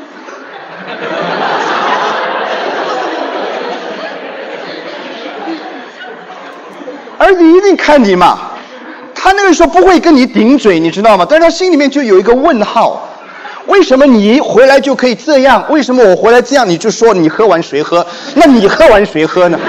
儿子一定看你嘛，他那个时候不会跟你顶嘴，你知道吗？但是他心里面就有一个问号，为什么你回来就可以这样？为什么我回来这样你就说你喝完谁喝？那你喝完谁喝呢？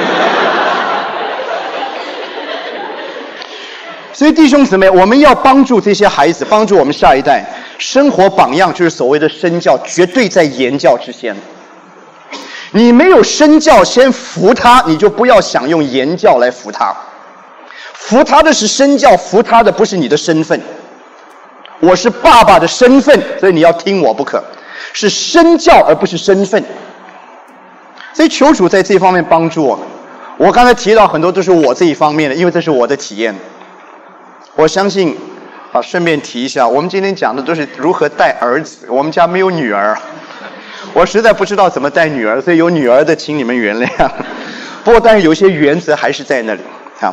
所以弟兄姊妹，我们要帮助这些孩子，帮助我们下一代。生活榜样就是所谓的身教，绝对在言教之先。你没有身教先服他，你就不要想用言教来服他。服他的是身教，服他的不是你的身份。我是爸爸的身份，所以你要听我不可，是身教而不是身份。所以求主在这方面帮助我们。我刚才提到很多都是我这一方面的，因为这是我的体验。我相信啊，顺便提一下，我们今天讲的都是如何带儿子，我们家没有女儿，我实在不知道怎么带女儿，所以有女儿的请你们原谅。不过但是有一些原则还是在那里啊。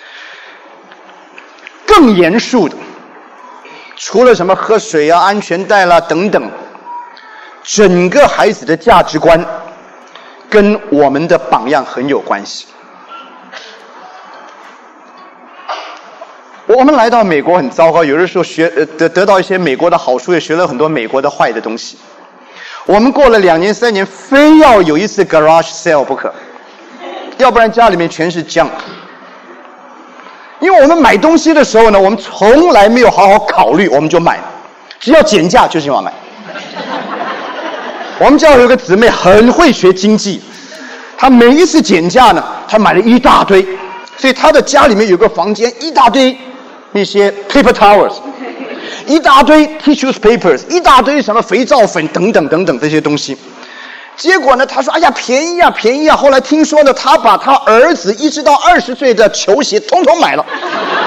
更严肃的，除了什么喝水啊、安全带啦等等，整个孩子的价值观跟我们的榜样很有关系。我们来到美国很糟糕，有的时候学呃得得到一些美国的好处，也学了很多美国的坏的东西。我们过了两年三年，非要有一次 garage sale 不可，要不然家里面全是 junk。因为我们买东西的时候呢，我们从来没有好好考虑，我们就买，只要减价就是要买。我们家有个姊妹很会学经济，她每一次减价呢，她买了一大堆，所以她的家里面有个房间，一大堆那些 paper towels， 一大堆 tissue papers， 一大堆什么肥皂粉等等等等这些东西。结果呢，他说：“哎呀，便宜啊，便宜啊！”后来听说呢，他把他儿子一直到二十岁的球鞋统统买了。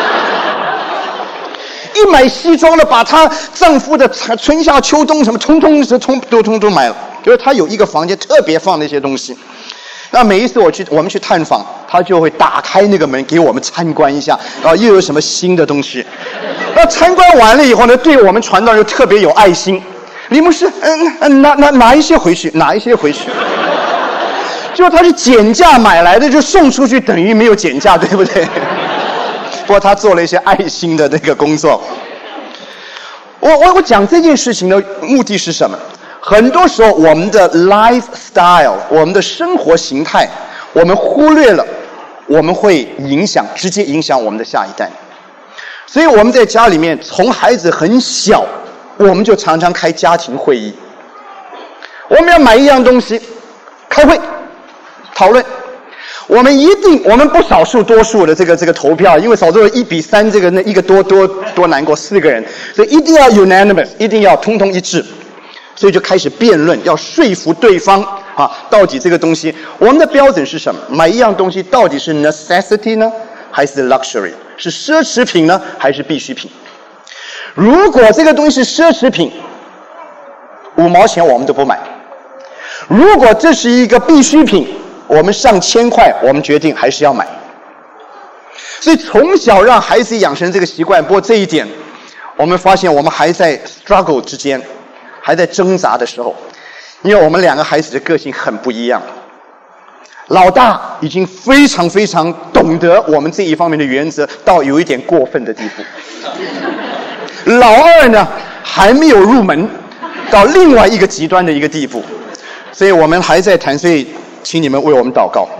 一买西装呢，把他丈夫的春夏秋冬什么通通是通都通通买了。就是他有一个房间特别放那些东西。那每一次我去我们去探访，他就会打开那个门给我们参观一下，然后又有什么新的东西。那参观完了以后呢，对我们传道人特别有爱心。李牧师，嗯嗯，拿拿拿一些回去，拿一些回去。就他是减价买来的，就送出去等于没有减价，对不对？不过他做了一些爱心的那个工作。我我我讲这件事情的目的是什么？很多时候我们的 lifestyle， 我们的生活形态，我们忽略了我们会影响，直接影响我们的下一代。所以我们在家里面，从孩子很小，我们就常常开家庭会议。我们要买一样东西，开会讨论。我们一定，我们不少数多数的这个这个投票，因为少数一比三，这个那一个多多多难过，四个人，所以一定要 unanimous， 一定要通通一致。所以就开始辩论，要说服对方啊，到底这个东西我们的标准是什么？买一样东西到底是 necessity 呢，还是 luxury？ 是奢侈品呢，还是必需品？如果这个东西是奢侈品，五毛钱我们都不买；如果这是一个必需品，我们上千块，我们决定还是要买。所以从小让孩子养成这个习惯，不过这一点，我们发现我们还在 struggle 之间，还在挣扎的时候，因为我们两个孩子的个性很不一样。老大已经非常非常懂得我们这一方面的原则，到有一点过分的地步。老二呢，还没有入门，到另外一个极端的一个地步，所以我们还在谈，所以请你们为我们祷告。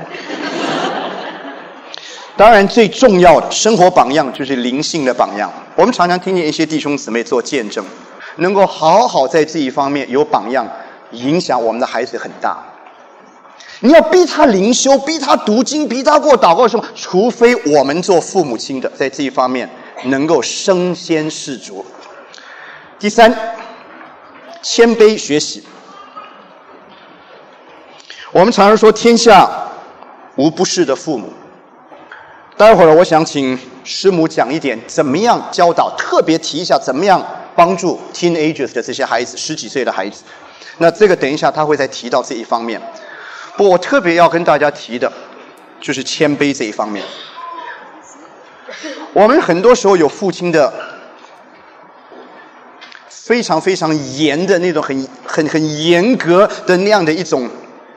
当然最重要的生活榜样就是灵性的榜样。我们常常听见一些弟兄姊妹做见证，能够好好在这一方面有榜样，影响我们的孩子很大。你要逼他灵修，逼他读经，逼他过祷告的时候，除非我们做父母亲的在这一方面能够身先士卒。第三，谦卑学习。我们常常说天下无不是的父母，待会儿我想请师母讲一点怎么样教导，特别提一下怎么样帮助 teenagers 的这些孩子，十几岁的孩子。那这个等一下他会再提到这一方面。不过我特别要跟大家提的就是谦卑这一方面。我们很多时候有父亲的非常非常严的那种很很很严格的那样的一种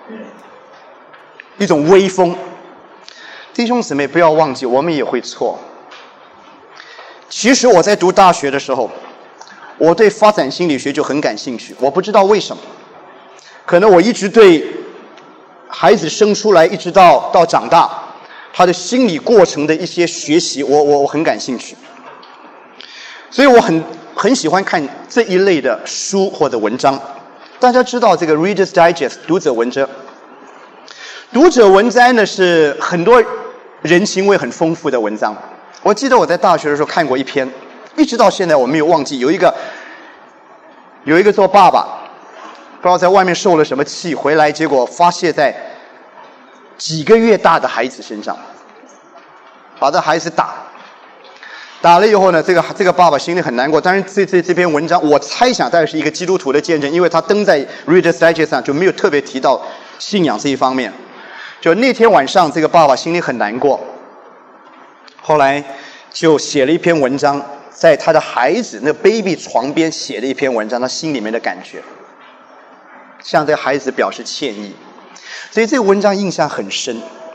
一种威风。弟兄姊妹不要忘记，我们也会错。其实我在读大学的时候，我对发展心理学就很感兴趣，我不知道为什么，可能我一直对孩子生出来一直到到长大，他的心理过程的一些学习，我我我很感兴趣，所以我很很喜欢看这一类的书或者文章。大家知道这个 Reader's Digest 读者文摘，读者文摘呢是很多人情味很丰富的文章。我记得我在大学的时候看过一篇，一直到现在我没有忘记。有一个有一个做爸爸，不知道在外面受了什么气，回来结果发泄在几个月大的孩子身上，把这孩子打，打了以后呢，这个这个爸爸心里很难过。当然这这这篇文章我猜想大概是一个基督徒的见证，因为他登在 Reader's Digest 上就没有特别提到信仰这一方面。就那天晚上这个爸爸心里很难过，后来就写了一篇文章，在他的孩子那 baby 床边写了一篇文章，他心里面的感觉，向这孩子表示歉意。所以这个文章印象很深。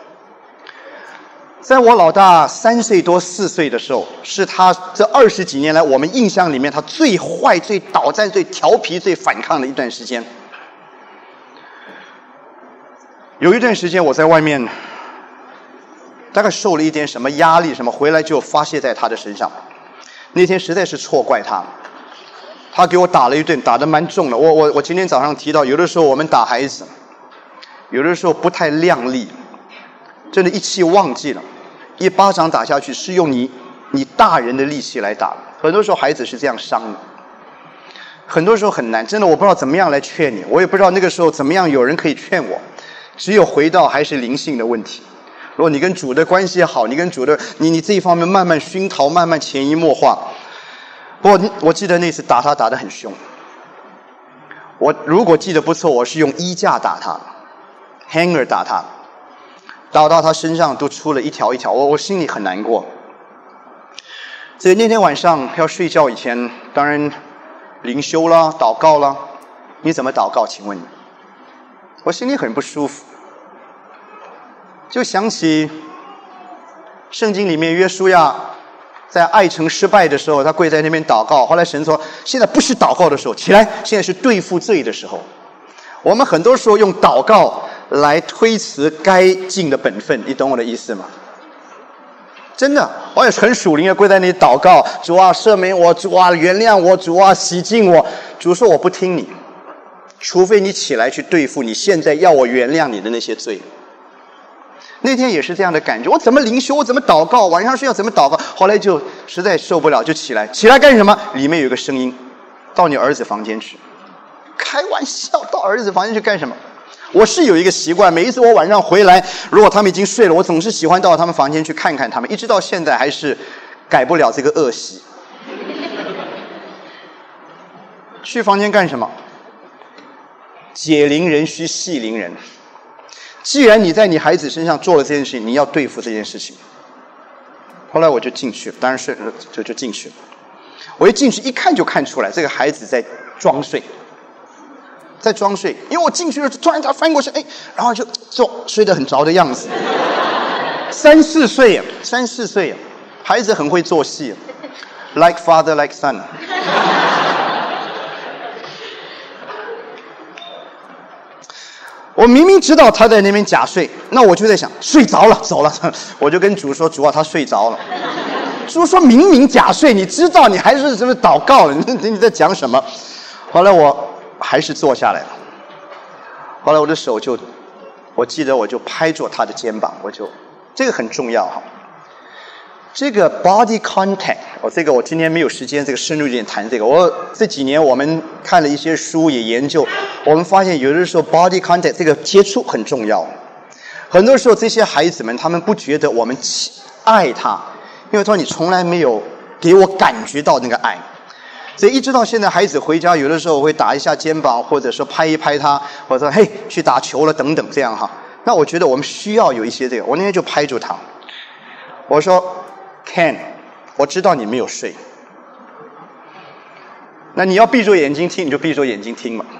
在我老大三岁多四岁的时候，是他这二十几年来我们印象里面他最坏、最捣战、最调皮、最反抗的一段时间。有一段时间我在外面大概受了一点什么压力什么，回来就发泄在他的身上。那天实在是错怪他，他给我打了一顿，打得蛮重的。我我我今天早上提到，有的时候我们打孩子，有的时候不太量力，真的一气忘记了，一巴掌打下去是用你你大人的力气来打，很多时候孩子是这样伤的，很多时候很难，真的我不知道怎么样来劝你，我也不知道那个时候怎么样有人可以劝我，只有回到还是灵性的问题。如果你跟主的关系好，你跟主的你你这一方面慢慢熏陶，慢慢潜移默化。不过我记得那次打他打得很凶，我如果记得不错，我是用衣架打他 hanger 打他，打到他身上都出了一条一条，我我心里很难过。所以那天晚上要睡觉以前，当然灵修啦，祷告啦。你怎么祷告？请问你？我心里很不舒服，就想起圣经里面约书亚在爱城失败的时候，他跪在那边祷告，后来神说现在不是祷告的时候，起来，现在是对付罪的时候。我们很多时候用祷告来推辞该尽的本分，你懂我的意思吗？ 真的，我也是很属灵的跪在那里祷告，主啊赦免我，主啊原谅我，主啊洗净我。主说我不听你，除非你起来去对付你现在要我原谅你的那些罪。那天也是这样的感觉，我怎么灵修，我怎么祷告，晚上睡觉怎么祷告，后来就实在受不了，就起来，起来干什么？里面有个声音，到你儿子房间去。开玩笑，到儿子房间去干什么？我是有一个习惯，每一次我晚上回来，如果他们已经睡了，我总是喜欢到他们房间去看看他们，一直到现在还是改不了这个恶习。去房间干什么？解铃人须系铃人。既然你在你孩子身上做了这件事情，你要对付这件事情。后来我就进去，当然是就就进去了。我一进去一看就看出来，这个孩子在装睡，在装睡。因为我进去了，突然他翻过去，哎，然后就就睡得很着的样子。三四岁，三四岁，孩子很会做戏 ，like father like son。我明明知道他在那边假睡，那我就在想，睡着了，走了，我就跟主说，主啊，他睡着了。主说明明假睡，你知道，你还是什么祷告，你你在讲什么？后来我还是坐下来了。后来我的手就，我记得我就拍住他的肩膀，我就，这个很重要哈。这个 body contact， 我、哦、这个我今天没有时间这个深入一点谈这个。我这几年我们看了一些书，也研究，我们发现有的时候 body contact 这个接触很重要。很多时候这些孩子们他们不觉得我们爱他，因为他说你从来没有给我感觉到那个爱。所以一直到现在，孩子回家有的时候我会打一下肩膀，或者说拍一拍他，或者说嘿去打球了等等这样哈。那我觉得我们需要有一些这个。我那天就拍住他，我说 Ken， 我知道你没有睡，那你要闭住眼睛听，你就闭住眼睛听嘛。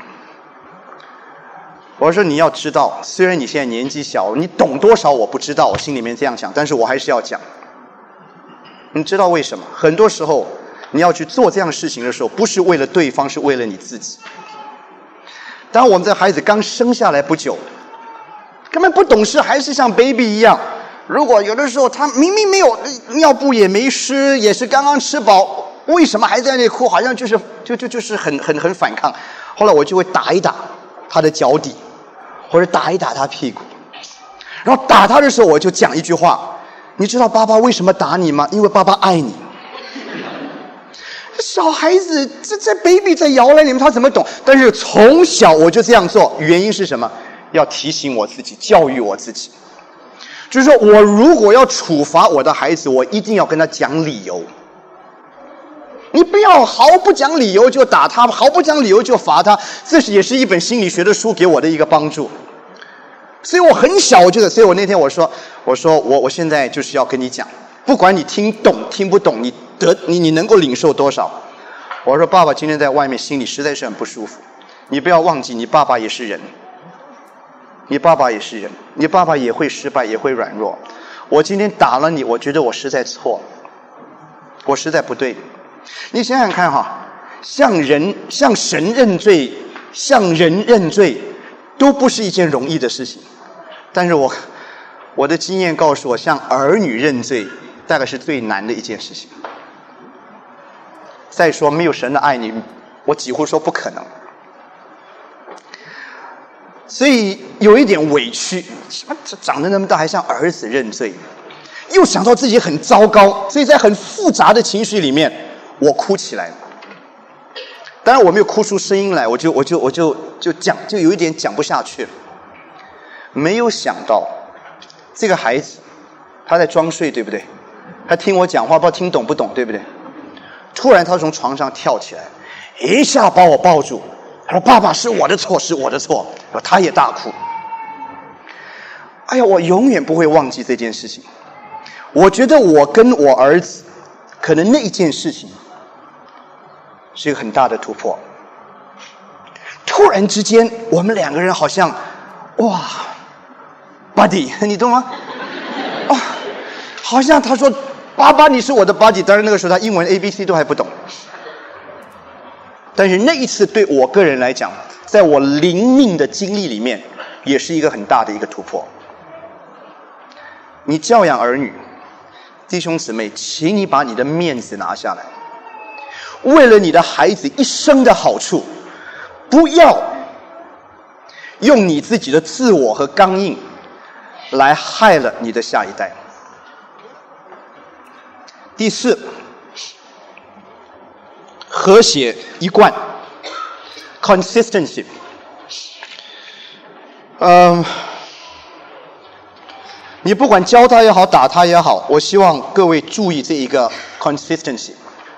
我说你要知道，虽然你现在年纪小，你懂多少我不知道，我心里面这样想，但是我还是要讲。你知道为什么？很多时候你要去做这样的事情的时候，不是为了对方，是为了你自己。当我们这孩子刚生下来不久，根本不懂事，还是像 baby 一样。如果有的时候他明明没有尿布也没湿，也是刚刚吃饱，为什么还在那里哭？好像就是就就就是很很很反抗。后来我就会打一打他的脚底，或者打一打他屁股。然后打他的时候，我就讲一句话：你知道爸爸为什么打你吗？因为爸爸爱你。小孩子这这 baby 在摇篮里面，他怎么懂？但是从小我就这样做，原因是什么？要提醒我自己，教育我自己。就是说我如果要处罚我的孩子，我一定要跟他讲理由。你不要毫不讲理由就打他，毫不讲理由就罚他，这是也是一本心理学的书给我的一个帮助。所以我很小我就得，所以我那天我说，我说我我现在就是要跟你讲，不管你听懂听不懂，你得你你能够领受多少。我说爸爸今天在外面心里实在是很不舒服，你不要忘记你爸爸也是人。你爸爸也是人，你爸爸也会失败，也会软弱。我今天打了你，我觉得我实在错了，我实在不对。你想想看哈，向人、向神认罪、向人认罪，都不是一件容易的事情。但是我我的经验告诉我，向儿女认罪，大概是最难的一件事情。再说，没有神的爱你，我几乎说不可能。所以有一点委屈，什么长得那么大还向儿子认罪，又想到自己很糟糕，所以在很复杂的情绪里面，我哭起来了。当然我没有哭出声音来，我就我就我就就讲，就有一点讲不下去了。没有想到，这个孩子他在装睡，对不对？他听我讲话，不知道听懂不懂，对不对？突然他从床上跳起来，一下把我抱住。他说：“爸爸，是我的错，是我的错。”然后他也大哭。哎呀，我永远不会忘记这件事情。我觉得我跟我儿子，可能那一件事情是一个很大的突破。突然之间，我们两个人好像，哇 ，buddy， 你懂吗？哦，好像他说：“爸爸，你是我的 buddy。”当然那个时候他英文 A B C 都还不懂。但是那一次对我个人来讲，在我灵命的经历里面，也是一个很大的一个突破。你教养儿女， 弟兄姊妹，请你把你的面子拿下来，为了你的孩子一生的好处，不要用你自己的自我和刚硬来害了你的下一代。第四，和谐一贯 consistency。 嗯，你不管教他也好，打他也好，我希望各位注意这一个 consistency。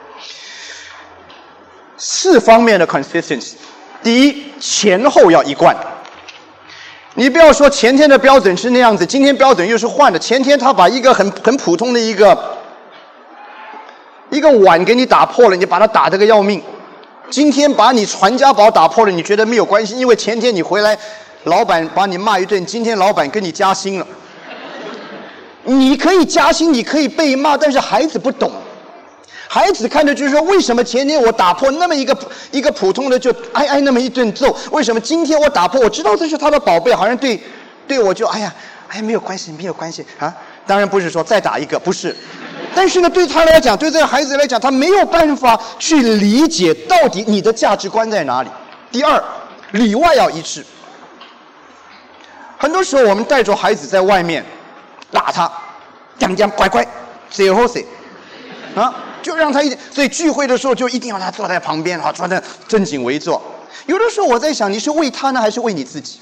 四方面的 consistency。第一，前后要一贯。你不要说前天的标准是那样子，今天标准又是换的。前天他把一个很很普通的一个一个碗给你打破了，你把它打得个要命。今天把你传家宝打破了，你觉得没有关系，因为前天你回来，老板把你骂一顿，今天老板跟你加薪了。你可以加薪，你可以被骂，但是孩子不懂。孩子看的就是说，为什么前天我打破那么一个一个普通的就挨挨那么一顿揍，为什么今天我打破，我知道这是他的宝贝，好像对对我就哎呀哎没有关系没有关系啊。当然不是说再打一个，不是。但是呢，对他来讲，对这个孩子来讲，他没有办法去理解到底你的价值观在哪里。第二，里外要一致。很多时候我们带着孩子在外面打他，讲讲乖乖，谁和谁啊？就让他一点，所以聚会的时候就一定要他坐在旁边，好，坐在正襟危坐。有的时候我在想，你是为他呢，还是为你自己？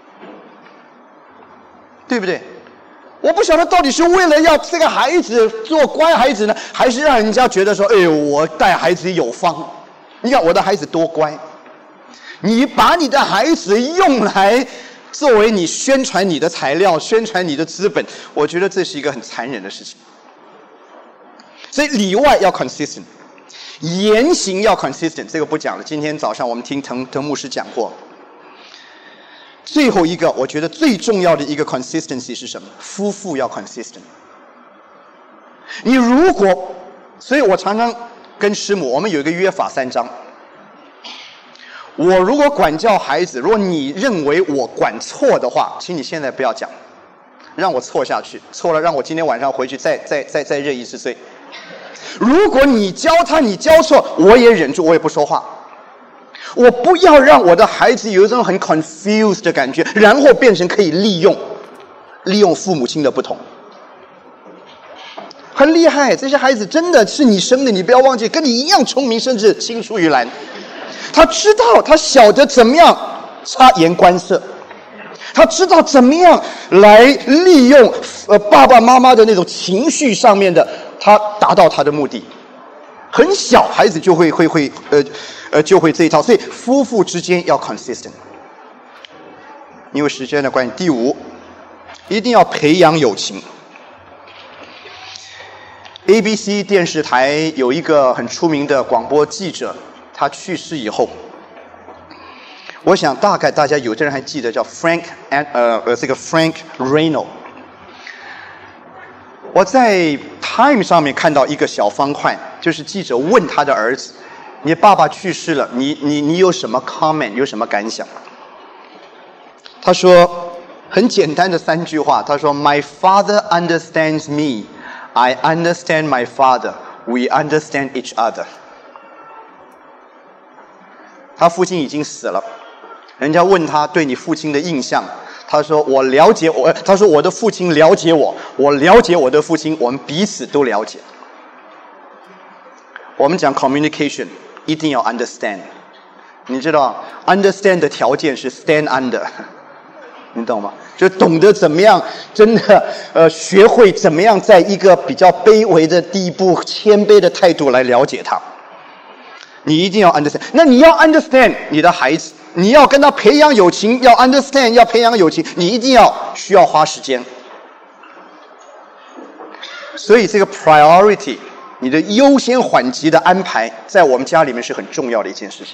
对不对？我不晓得到底是为了要这个孩子做乖孩子呢，还是让人家觉得说，哎呦，我带孩子有方。你看我的孩子多乖，你把你的孩子用来作为你宣传你的材料、宣传你的资本，我觉得这是一个很残忍的事情。所以里外要 consistent， 言行要 consistent， 这个不讲了。今天早上我们听滕滕牧师讲过。最后一个，我觉得最重要的一个 consistency 是什么？夫妇要 consistent。你如果，所以我常常跟师母，我们有一个约法三章。我如果管教孩子，如果你认为我管错的话，请你现在不要讲，让我错下去，错了让我今天晚上回去再再再再认一次罪。如果你教他，你教错，我也忍住，我也不说话。我不要让我的孩子有一种很 confused 的感觉，然后变成可以利用，利用父母亲的不同。很厉害，这些孩子真的是你生的，你不要忘记，跟你一样聪明，甚至青出于蓝。他知道，他晓得怎么样察言观色，他知道怎么样来利用呃爸爸妈妈的那种情绪上面的，他达到他的目的。很小孩子就会会会呃呃就会这一套，所以夫妇之间要 consistent。因为时间的关系，第五，一定要培养友情。A B C 电视台有一个很出名的广播记者，他去世以后，我想大概大家有的人还记得叫 Frank 呃呃这个 Frank Reno。我在 Time 上面看到一个小方块，就是记者问他的儿子：“你爸爸去世了，你你你有什么 comment， 有什么感想？”他说很简单的三句话，他说 ：“My father understands me, I understand my father, we understand each other。”他父亲已经死了，人家问他对你父亲的印象。他说：“我了解我。”他说：“我的父亲了解我，我了解我的父亲，我们彼此都了解。”我们讲 communication 一定要 understand， 你知道 understand 的条件是 stand under， 你懂吗？就懂得怎么样真的呃学会怎么样在一个比较卑微的地步、谦卑的态度来了解他。你一定要 understand， 那你要 understand 你的孩子。你要跟他培养友情，要 understand， 要培养友情，你一定要需要花时间。所以这个 priority， 你的优先缓急的安排，在我们家里面是很重要的一件事情。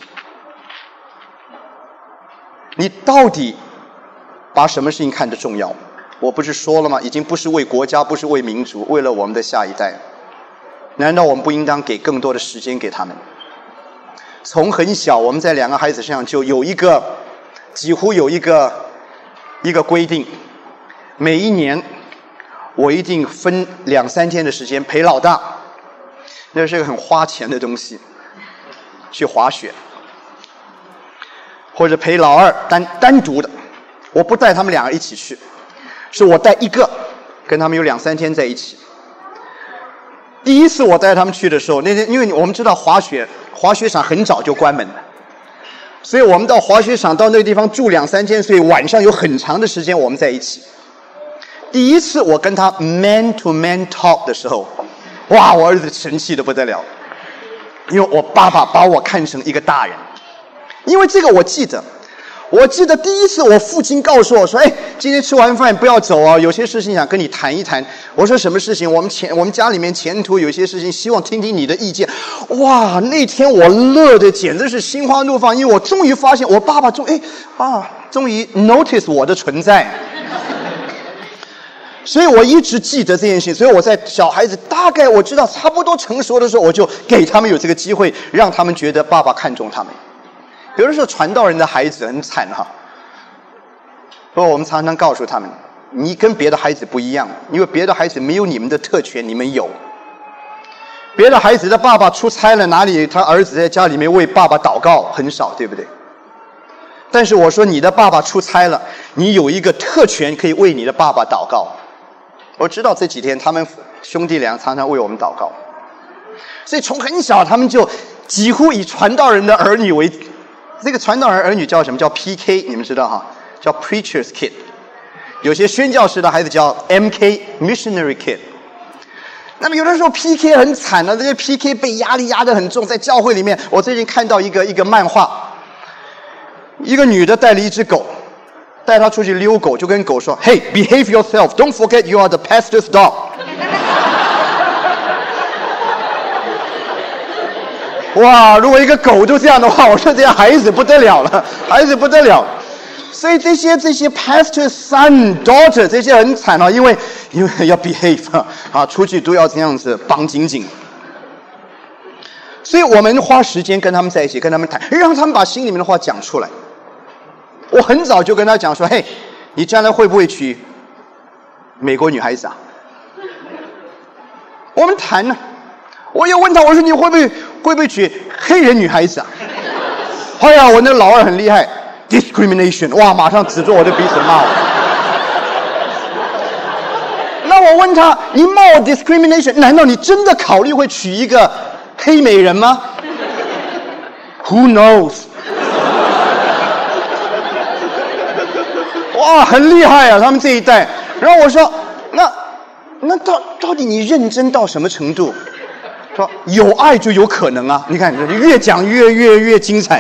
你到底把什么事情看得重要？我不是说了吗？已经不是为国家，不是为民族，为了我们的下一代。难道我们不应当给更多的时间给他们？从很小，我们在两个孩子身上就有一个，几乎有一个一个规定，每一年我一定分两三天的时间陪老大，那是个很花钱的东西，去滑雪，或者陪老二单单独的，我不带他们两个一起去，是我带一个，跟他们有两三天在一起。第一次我带他们去的时候，那天因为我们知道滑雪滑雪场很早就关门，所以我们到滑雪场到那个地方住两三天，所以晚上有很长的时间我们在一起。第一次我跟他 man to man talk 的时候，哇，我儿子神气的不得了，因为我爸爸把我看成一个大人。因为这个我记得，我记得第一次我父亲告诉我说，哎，今天吃完饭不要走啊，有些事情想跟你谈一谈。我说什么事情？我们前我们家里面前途有些事情，希望听听你的意见。哇，那天我乐的简直是心花怒放，因为我终于发现我爸爸终哎啊，终于 notice 我的存在。所以我一直记得这件事情，所以我在小孩子大概我知道差不多成熟的时候，我就给他们有这个机会，让他们觉得爸爸看重他们。有的时候传道人的孩子很惨哈，不过我们常常告诉他们，你跟别的孩子不一样，因为别的孩子没有你们的特权，你们有。别的孩子的爸爸出差了，哪里他儿子在家里面为爸爸祷告很少，对不对？但是我说你的爸爸出差了，你有一个特权可以为你的爸爸祷告。我知道这几天他们兄弟俩常常为我们祷告，所以从很小他们就几乎以传道人的儿女为。这个传道人儿女叫什么？叫 P K， 你们知道哈？叫 Preacher's Kid。有些宣教士的孩子叫 M K，Missionary Kid。那么有的时候 P K 很惨的，这些 P K 被压力压得很重。在教会里面，我最近看到一个一个漫画，一个女的带了一只狗，带她出去遛狗，就跟狗说 ：“Hey, behave yourself. Don't forget you are the pastor's dog.” 哇！如果一个狗都这样的话，我说这些孩子不得了了，孩子不得了。所以这些这些 pastor son daughter 这些很惨啊，因为因为要 behave 啊，出去都要这样子绑紧紧。所以我们花时间跟他们在一起，跟他们谈，让他们把心里面的话讲出来。我很早就跟他讲说，嘿，你将来会不会娶美国女孩子啊？我们谈呢。我又问他，我说你会不会会不会娶黑人女孩子啊？哎呀，我那老二很厉害 ，discrimination， 哇，马上指着我的鼻子骂我。那我问他，你骂我 discrimination， 难道你真的考虑会娶一个黑美人吗 ？Who knows？ 哇，很厉害啊，他们这一代。然后我说，那那到到底你认真到什么程度？说有爱就有可能啊！你看，越讲越越越精彩。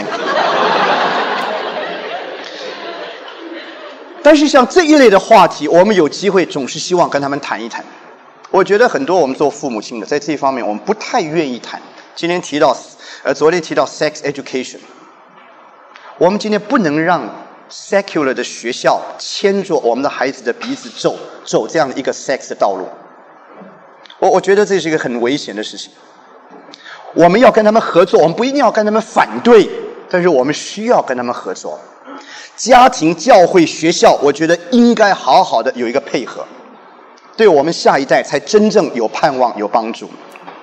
但是像这一类的话题，我们有机会总是希望跟他们谈一谈。我觉得很多我们做父母亲的，在这一方面我们不太愿意谈。今天提到，呃，昨天提到 sex education， 我们今天不能让 secular 的学校牵着我们的孩子的鼻子走走这样的一个 sex 的道路。我我觉得这是一个很危险的事情。我们要跟他们合作，我们不一定要跟他们反对，但是我们需要跟他们合作。家庭、教会、学校，我觉得应该好好的有一个配合，对我们下一代才真正有盼望、有帮助。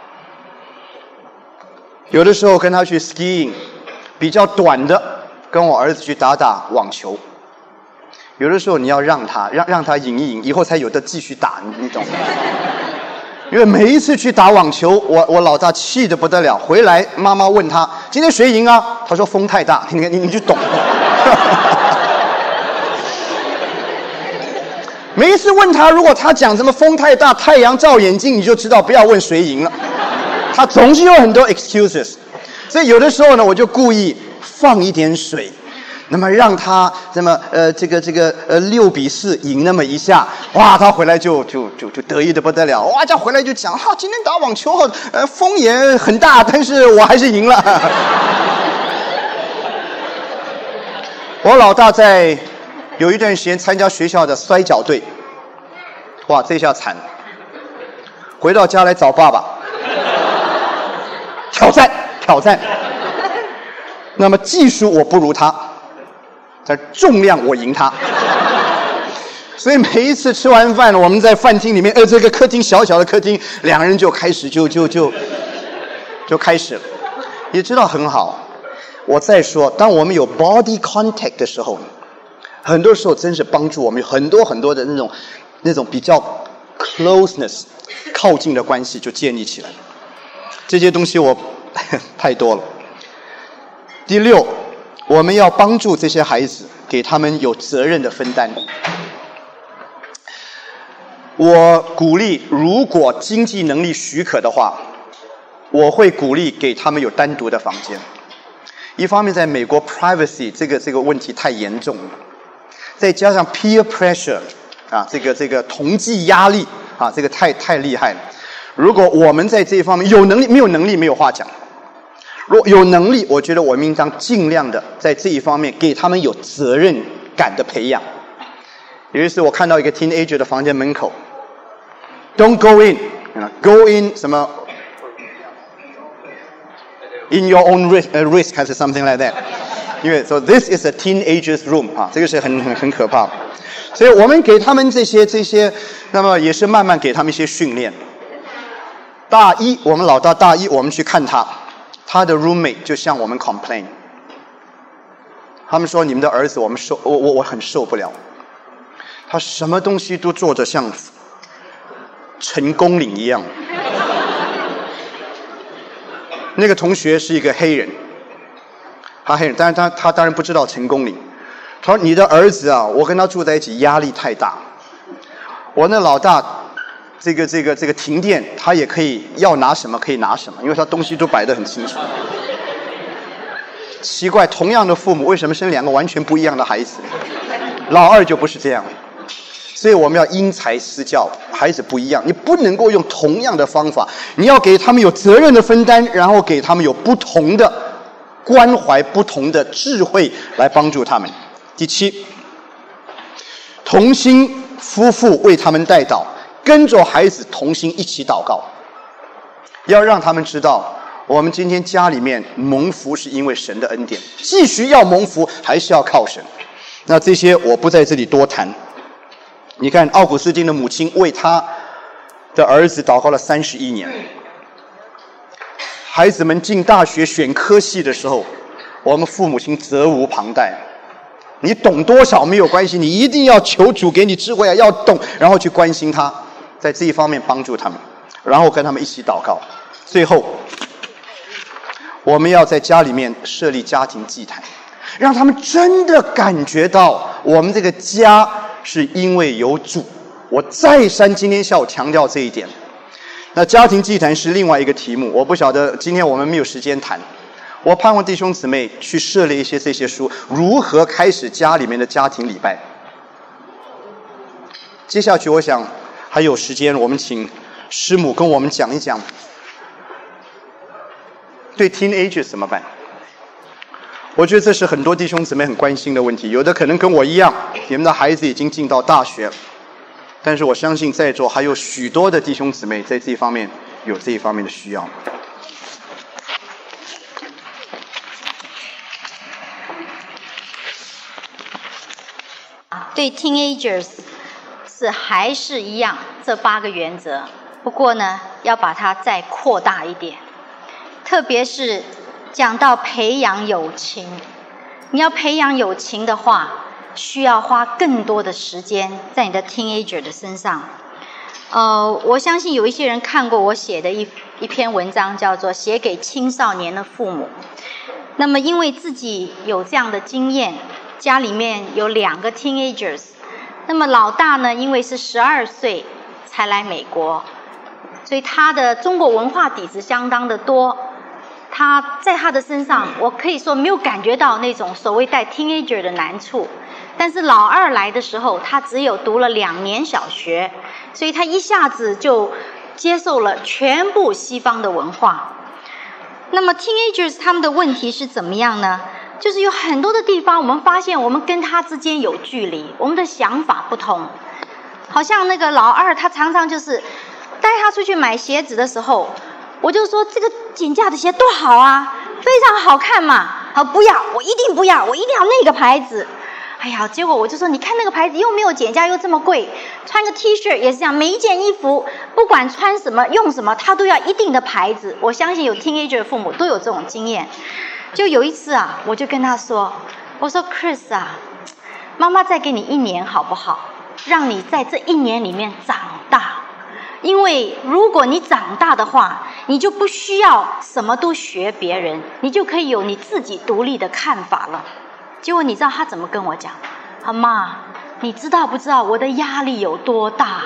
有的时候跟他去 skiing， 比较短的，跟我儿子去打打网球。有的时候你要让他让让他赢一赢，以后才有的继续打，你你懂吗？因为每一次去打网球，我我老大气得不得了。回来妈妈问他今天谁赢啊？他说风太大。你你你就懂。每一次问他，如果他讲什么风太大、太阳照眼睛，你就知道不要问谁赢了。他总是有很多 excuses， 所以有的时候呢，我就故意放一点水。那么让他那么呃这个这个呃六比四赢那么一下，哇，他回来就就就就得意的不得了，哇，这回来就讲哈，今天打网球呃风也很大，但是我还是赢了。我老大在有一段时间参加学校的摔跤队，哇，这下惨了，回到家来找爸爸，挑战挑战。那么技术我不如他。但重量我赢他， 所以每一次吃完饭，我们在饭厅里面，呃，这个客厅小小的客厅，两个人就开始就就就就开始了。也知道很好。我再说，当我们有 body contact 的时候，很多时候真是帮助我们有很多很多的那种那种比较 closeness 靠近的关系就建立起来了。这些东西我太多了。第六，我们要帮助这些孩子，给他们有责任的分担。我鼓励，如果经济能力许可的话，我会鼓励给他们有单独的房间。一方面，在美国 privacy 这个这个问题太严重了，再加上 peer pressure 啊，这个这个同济压力啊，这个太太厉害了。如果我们在这一方面有能力，没有能力没有话讲。如果有能力，我觉得我们应当尽量的在这一方面给他们有责任感的培养。有一次我看到一个 teenager 的房间门口 ，Don't go in， go in 什么 ，in your own risk， uh, risk 还是 something like that。因为 so this is a teenager's room 啊，这个是很很很可怕的。所以我们给他们这些这些，那么也是慢慢给他们一些训练。大一，我们老大大一，我们去看他，他的 roommate 就向我们 complain， 他们说你们的儿子我们受我我我很受不了。他什么东西都做得像陈公岭一样。那个同学是一个黑人，他黑人，但是他他当然不知道陈公岭。他说：“你的儿子啊，我跟他住在一起，压力太大。我那老大，这个这个这个停电，他也可以要拿什么可以拿什么，因为他东西都摆得很清楚。奇怪，同样的父母，为什么生两个完全不一样的孩子？老二就不是这样。”所以我们要因材施教，孩子不一样，你不能够用同样的方法，你要给他们有责任的分担，然后给他们有不同的关怀、不同的智慧来帮助他们。第七，同心夫妇为他们代祷，跟着孩子同心一起祷告，要让他们知道，我们今天家里面蒙福是因为神的恩典，继续要蒙福还是要靠神。那这些我不在这里多谈。你看，奥古斯丁的母亲为他的儿子祷告了三十一年。孩子们进大学选科系的时候，我们父母亲责无旁贷。你懂多少没有关系，你一定要求主给你智慧啊，要懂，然后去关心他，在这一方面帮助他们，然后跟他们一起祷告。最后，我们要在家里面设立家庭祭坛，让他们真的感觉到我们这个家是因为有主。我再三今天下午强调这一点。那家庭祭坛是另外一个题目，我不晓得今天我们没有时间谈。我盼望弟兄姊妹去设立一些这些书，如何开始家里面的家庭礼拜。接下去我想还有时间，我们请师母跟我们讲一讲，对 teenagers 怎么办？我觉得这是很多弟兄姊妹很关心的问题，有的可能跟我一样，你们的孩子已经进到大学了，但是我相信在座还有许多的弟兄姊妹在这一方面有这一方面的需要。 对 teenagers 是还是一样这八个原则，不过呢，要把它再扩大一点，特别是讲到培养友情。你要培养友情的话，需要花更多的时间在你的 teenager 的身上。呃，我相信有一些人看过我写的一一篇文章，叫做《写给青少年的父母》。那么因为自己有这样的经验，家里面有两个 teenagers， 那么老大呢，因为是十二岁才来美国，所以他的中国文化底子相当的多。他在他的身上，我可以说没有感觉到那种所谓带 teenager 的难处。但是老二来的时候，他只有读了两年小学，所以他一下子就接受了全部西方的文化。那么 teenagers 他们的问题是怎么样呢？就是有很多的地方，我们发现我们跟他之间有距离，我们的想法不同。好像那个老二，他常常就是带他出去买鞋子的时候，我就说这个减价的鞋多好啊，非常好看嘛。好，不要，我一定不要，我一定要那个牌子。 哎呀，结果我就说，你看那个牌子又没有减价又这么贵，穿个 T 恤也是这样，每一件衣服不管穿什么用什么，它都要一定的牌子。我相信有 teenager 的父母都有这种经验。就有一次啊，我就跟他说，我说 Chris 啊，妈妈再给你一年好不好？让你在这一年里面长大。因为如果你长大的话，你就不需要什么都学别人，你就可以有你自己独立的看法了。结果你知道他怎么跟我讲？他妈，你知道不知道我的压力有多大？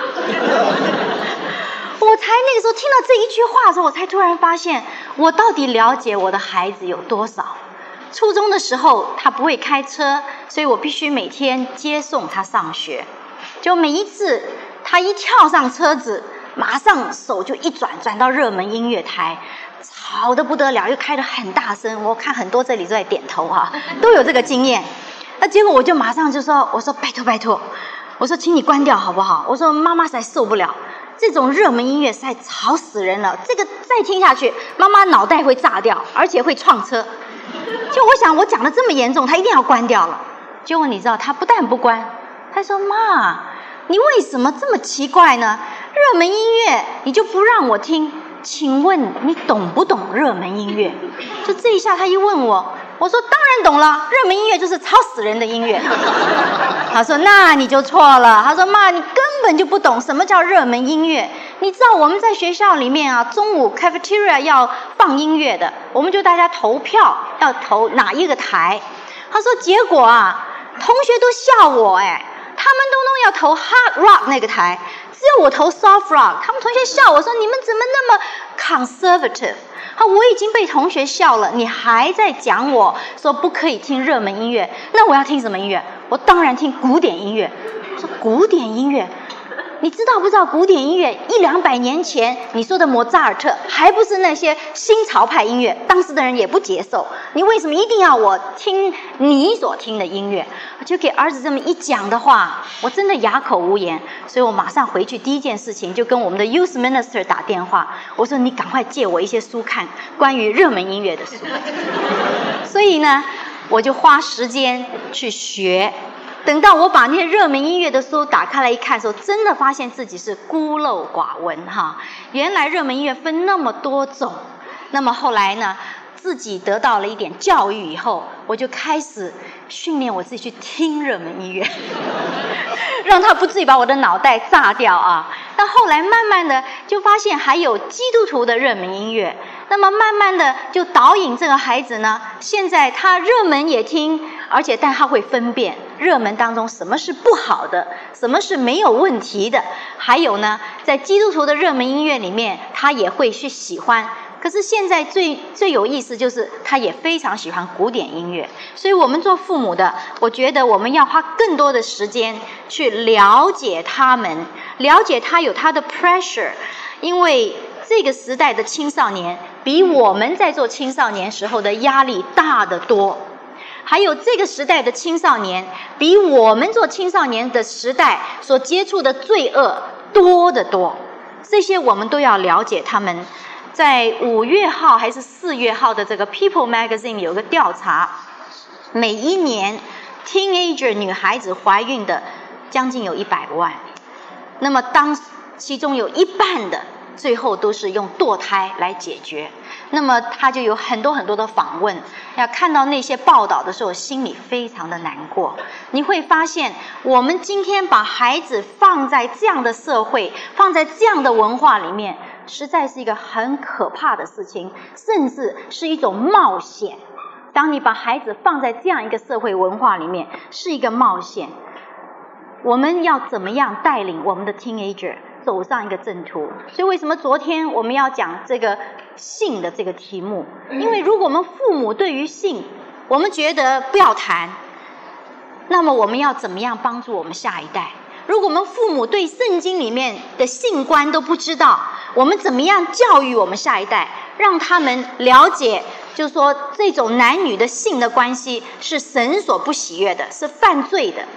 我才那个时候听到这一句话的时候，我才突然发现，我到底了解我的孩子有多少。初中的时候他不会开车，所以我必须每天接送他上学。就每一次他一跳上车子，马上手就一转，转到热门音乐台，吵得不得了，又开得很大声。我看很多这里都在点头哈、啊，都有这个经验。那结果我就马上就说，我说拜托拜托，我说请你关掉好不好？我说妈妈实在受不了，这种热门音乐实在吵死人了，这个再听下去，妈妈脑袋会炸掉，而且会撞车。就我想我讲得这么严重，他一定要关掉了。结果你知道他不但不关，他说妈，你为什么这么奇怪呢？热门音乐你就不让我听，请问你懂不懂热门音乐？就这一下他一问我，我说当然懂了，热门音乐就是吵死人的音乐。他说那你就错了，他说妈，你根本就不懂什么叫热门音乐。你知道我们在学校里面啊，中午 cafeteria 要放音乐的，我们就大家投票要投哪一个台。他说结果啊，同学都笑我哎，他们都都要投 hard rock 那个台，只有我投 soft rock。他们同学笑我说你们怎么那么 conservative？ 啊，我已经被同学笑了，你还在讲我说不可以听热门音乐，那我要听什么音乐？我当然听古典音乐。我说古典音乐，你知道不知道古典音乐一两百年前你说的莫扎尔特还不是那些新潮派音乐，当时的人也不接受，你为什么一定要我听你所听的音乐？我就给儿子这么一讲的话，我真的哑口无言。所以我马上回去第一件事情就跟我们的 youth minister 打电话，我说你赶快借我一些书看，关于热门音乐的书。所以呢我就花时间去学，等到我把那些热门音乐的书打开来一看的时候，真的发现自己是孤陋寡闻哈。原来热门音乐分那么多种。那么后来呢，自己得到了一点教育以后，我就开始训练我自己去听热门音乐，让它不至于把我的脑袋炸掉啊。那后来慢慢的就发现还有基督徒的热门音乐，那么慢慢的就导引这个孩子呢，现在他热门也听，而且但他会分辨热门当中什么是不好的，什么是没有问题的，还有呢，在基督徒的热门音乐里面，他也会去喜欢。可是现在最最有意思就是他也非常喜欢古典音乐，所以我们做父母的，我觉得我们要花更多的时间去了解他们，了解他有他的 pressure， 因为这个时代的青少年比我们在做青少年时候的压力大得多，还有这个时代的青少年比我们做青少年的时代所接触的罪恶多得多，这些我们都要了解他们。在五月号还是四月号的这个 People Magazine 有个调查，每一年 teenager 女孩子怀孕的将近有一百万，那么当其中有一半的最后都是用堕胎来解决。那么他就有很多很多的访问，要看到那些报道的时候心里非常的难过。你会发现我们今天把孩子放在这样的社会，放在这样的文化里面，实在是一个很可怕的事情，甚至是一种冒险。当你把孩子放在这样一个社会文化里面，是一个冒险。我们要怎么样带领我们的 teenager 走上一个正途？所以为什么昨天我们要讲这个性的这个题目？因为如果我们父母对于性我们觉得不要谈，那么我们要怎么样帮助我们下一代？如果我们父母对圣经里面的性观都不知道，我们怎么样教育我们下一代，让他们了解，就是说这种男女的性的关系是神所不喜悦的，是犯罪的。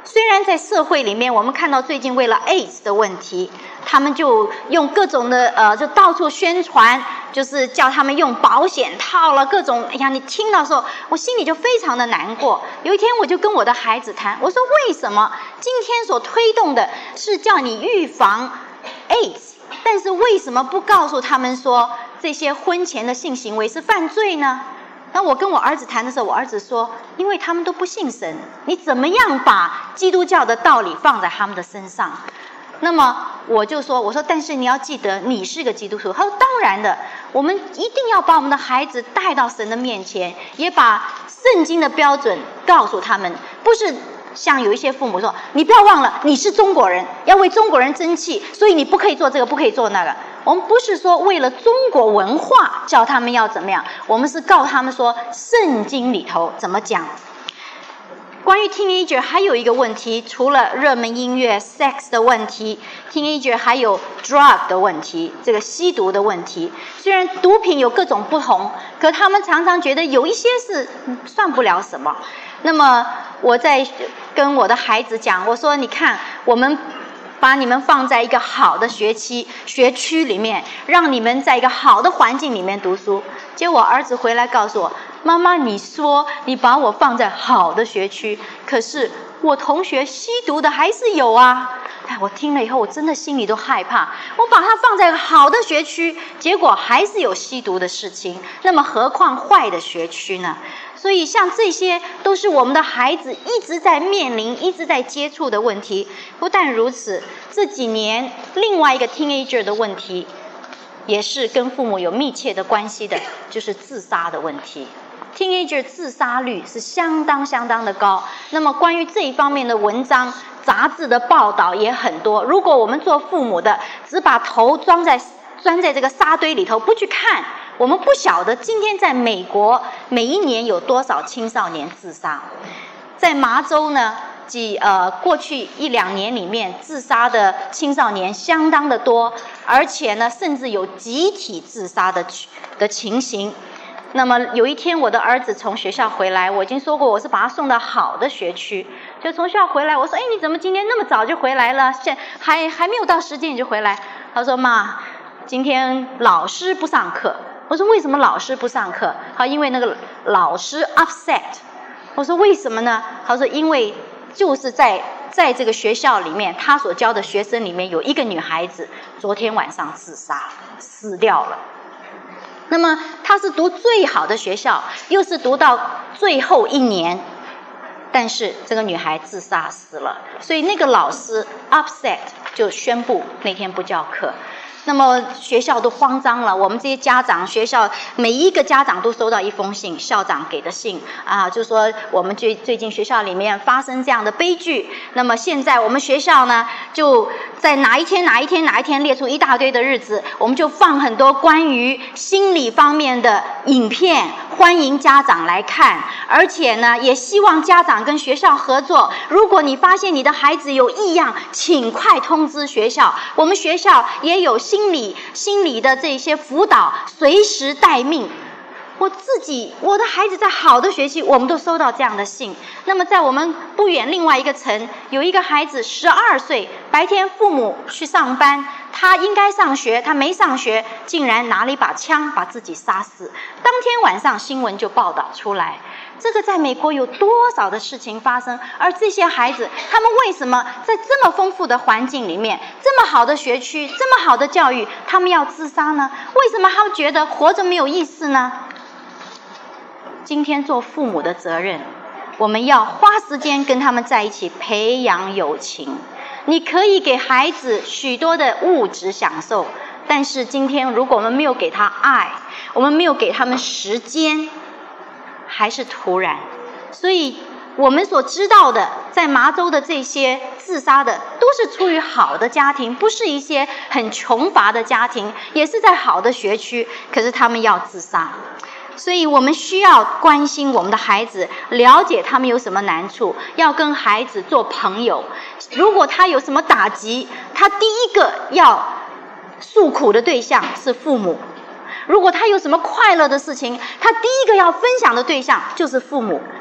虽然在社会里面，我们看到最近为了 A I D S 的问题，他们就用各种的呃，就到处宣传，就是叫他们用保险套了各种。哎呀，你听到的时候，我心里就非常的难过。有一天，我就跟我的孩子谈，我说为什么今天所推动的是叫你预防 A I D S， 但是为什么不告诉他们说这些婚前的性行为是犯罪呢？当我跟我儿子谈的时候，我儿子说，因为他们都不信神，你怎么样把基督教的道理放在他们的身上？那么我就说，我说但是你要记得你是个基督徒。他说当然的，我们一定要把我们的孩子带到神的面前，也把圣经的标准告诉他们，不是像有一些父母说，你不要忘了你是中国人，要为中国人争气，所以你不可以做这个，不可以做那个。我们不是说为了中国文化叫他们要怎么样，我们是告诉他们说圣经里头怎么讲。关于 teenager 还有一个问题，除了热门音乐 sex 的问题， teenager 还有 drug 的问题，这个吸毒的问题。虽然毒品有各种不同，可他们常常觉得有一些是算不了什么。那么我在跟我的孩子讲，我说你看，我们把你们放在一个好的学期学区里面，让你们在一个好的环境里面读书。结果我儿子回来告诉我，妈妈，你说你把我放在好的学区，可是我同学吸毒的还是有啊。哎，我听了以后，我真的心里都害怕。我把他放在好的学区，结果还是有吸毒的事情，那么何况坏的学区呢？所以像这些都是我们的孩子一直在面临、一直在接触的问题。不但如此，这几年另外一个 teenager 的问题，也是跟父母有密切的关系的，就是自杀的问题。teenager 自杀率是相当相当的高。那么关于这一方面的文章、杂志的报道也很多。如果我们做父母的只把头装在钻在这个沙堆里头不去看，我们不晓得今天在美国每一年有多少青少年自杀。在麻州呢，几呃过去一两年里面自杀的青少年相当的多，而且呢甚至有集体自杀的的情形。那么有一天我的儿子从学校回来，我已经说过我是把他送到好的学区，就从学校回来，我说哎你怎么今天那么早就回来了，现还还没有到时间你就回来。他说妈，今天老师不上课。我说为什么老师不上课？他因为那个老师 upset。我说为什么呢？他说因为就是在在这个学校里面，他所教的学生里面有一个女孩子昨天晚上自杀死掉了。那么他是读最好的学校，又是读到最后一年，但是这个女孩自杀死了，所以那个老师 upset 就宣布那天不教课。那么学校都慌张了，我们这些家长，学校每一个家长都收到一封信，校长给的信啊，就说我们最最近学校里面发生这样的悲剧，那么现在我们学校呢就在哪一天哪一天哪一天列出一大堆的日子，我们就放很多关于心理方面的影片，欢迎家长来看，而且呢也希望家长跟学校合作，如果你发现你的孩子有异样，请快通知学校，我们学校也有心理心理的这些辅导，随时待命。我自己我的孩子在好的学习，我们都收到这样的信。那么在我们不远另外一个城，有一个孩子十二岁，白天父母去上班，他应该上学，他没上学，竟然拿了一把枪把自己杀死。当天晚上新闻就报道出来，这个在美国有多少的事情发生？而这些孩子，他们为什么在这么丰富的环境里面，这么好的学区，这么好的教育，他们要自杀呢？为什么他们觉得活着没有意思呢？今天做父母的责任，我们要花时间跟他们在一起培养友情。你可以给孩子许多的物质享受，但是今天如果我们没有给他爱，我们没有给他们时间，还是徒然。所以我们所知道的，在麻州的这些自杀的都是出于好的家庭，不是一些很穷乏的家庭，也是在好的学区，可是他们要自杀。所以我们需要关心我们的孩子，了解他们有什么难处，要跟孩子做朋友。如果他有什么打击，他第一个要诉苦的对象是父母。如果他有什么快乐的事情，他第一个要分享的对象就是父母。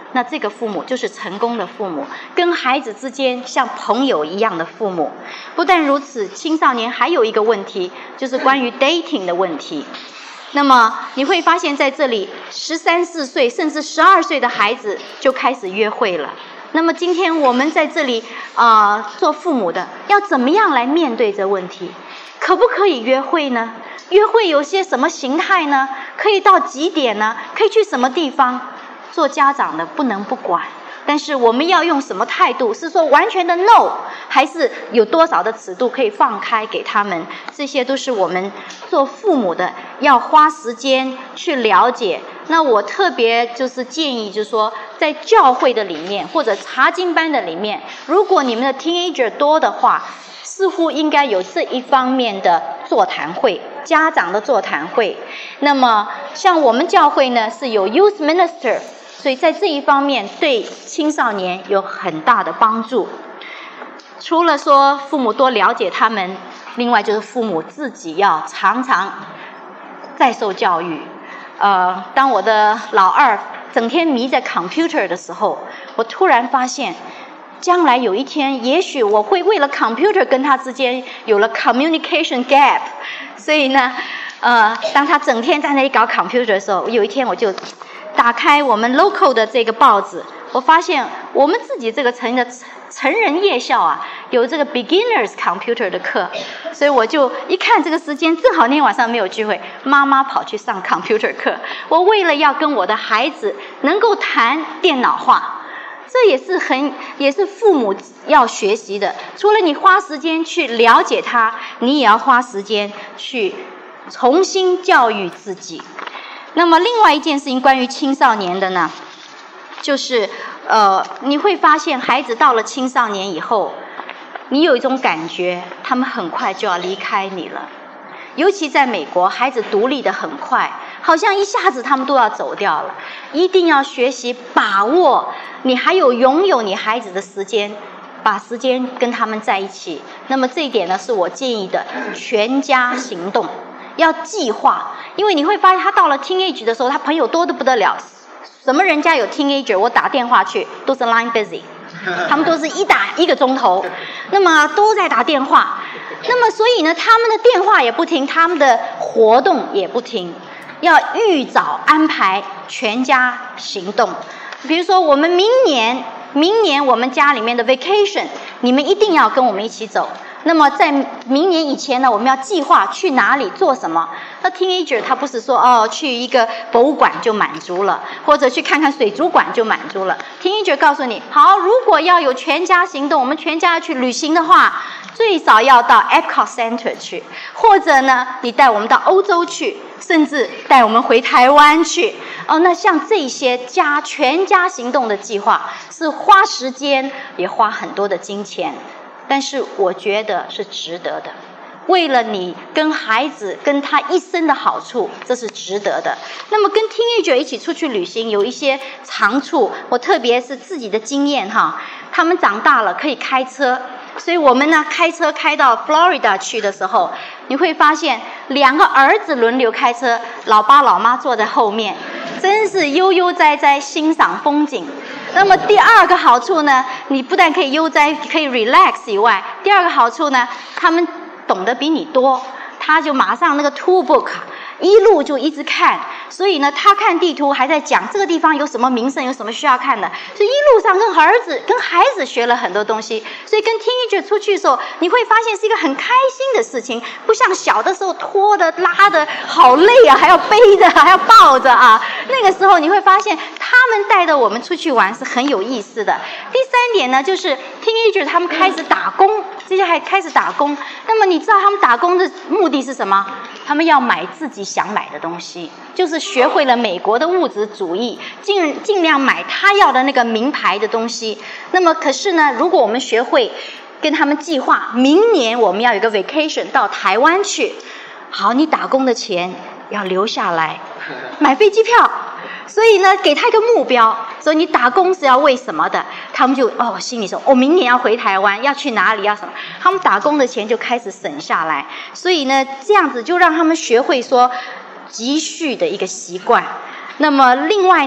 那这个父母就是成功的父母，跟孩子之间像朋友一样的父母。不但如此，青少年还有一个问题，就是关于 dating 的问题。那么你会发现在这里十三四岁甚至十二岁的孩子就开始约会了。那么今天我们在这里啊、呃，做父母的要怎么样来面对这问题？可不可以约会呢？约会有些什么形态呢？可以到几点呢？可以去什么地方？做家长的不能不管，但是我们要用什么态度？是说完全的 no， 还是有多少的尺度可以放开给他们？这些都是我们做父母的要花时间去了解。那我特别就是建议，就是说在教会的里面或者查经班的里面，如果你们的 teenager 多的话，似乎应该有这一方面的座谈会，家长的座谈会。那么像我们教会呢是有 youth minister， 所以在这一方面对青少年有很大的帮助。除了说父母多了解他们，另外就是父母自己要常常在受教育。呃，当我的老二整天迷在 computer 的时候，我突然发现将来有一天也许我会为了 computer 跟他之间有了 communication gap。 所以呢呃，当他整天在那里搞 computer 的时候，有一天我就打开我们 local 的这个报纸，我发现我们自己这个成的成人夜校啊有这个 beginners computer 的课，所以我就一看这个时间正好那天晚上没有聚会，妈妈跑去上 computer 课。我为了要跟我的孩子能够谈电脑化，这也是很也是父母要学习的。除了你花时间去了解他，你也要花时间去重新教育自己。那么另外一件事情关于青少年的呢，就是呃，你会发现孩子到了青少年以后，你有一种感觉他们很快就要离开你了。尤其在美国，孩子独立的很快，好像一下子他们都要走掉了。一定要学习把握你还有拥有你孩子的时间，把时间跟他们在一起。那么这一点呢是我建议的，全家行动要计划。因为你会发现他到了 teenage 的时候，他朋友多得不得了，什么人家有 teenager 我打电话去都是 line busy， 他们都是一打一个钟头，那么都在打电话。那么所以呢他们的电话也不停，他们的活动也不停，要预早安排全家行动。比如说我们明年明年我们家里面的 vacation， 你们一定要跟我们一起走。那么在明年以前呢，我们要计划去哪里做什么。那 teenager 他不是说哦去一个博物馆就满足了，或者去看看水族馆就满足了。teenager 告诉你，好，如果要有全家行动，我们全家要去旅行的话，最少要到 Epcot Center 去，或者呢你带我们到欧洲去，甚至带我们回台湾去。哦，那像这些家全家行动的计划是花时间也花很多的金钱，但是我觉得是值得的。为了你跟孩子跟他一生的好处，这是值得的。那么跟 teenager 一起出去旅行有一些长处，我特别是自己的经验哈，他们长大了可以开车，所以我们呢开车开到 Florida 去的时候，你会发现两个儿子轮流开车，老爸老妈坐在后面，真是悠悠哉哉欣赏风景。那么第二个好处呢，你不但可以悠哉可以 relax 以外，第二个好处呢，他们懂得比你多，他就马上那个 tour book 一路就一直看，所以呢他看地图还在讲这个地方有什么名胜，有什么需要看的，所以一路上跟儿子跟孩子学了很多东西。所以跟 teenager 出去的时候，你会发现是一个很开心的事情，不像小的时候拖的拉的好累啊，还要背着还要抱着啊。那个时候你会发现他们带着我们出去玩是很有意思的。第三点呢，就是 teenager 他们开始打工，这些还开始打工。那么你知道他们打工的目的是什么？他们要买自己想买的东西，就是学会了美国的物质主义，尽尽量买他要的那个名牌的东西。那么可是呢，如果我们学会跟他们计划，明年我们要有个 vacation 到台湾去，好，你打工的钱要留下来买飞机票。所以呢给他一个目标，所以你打工是要为什么的，他们就哦心里说我、哦、明年要回台湾，要去哪里要什么，他们打工的钱就开始省下来。所以呢这样子就让他们学会说积蓄的一个习惯。那么另外呢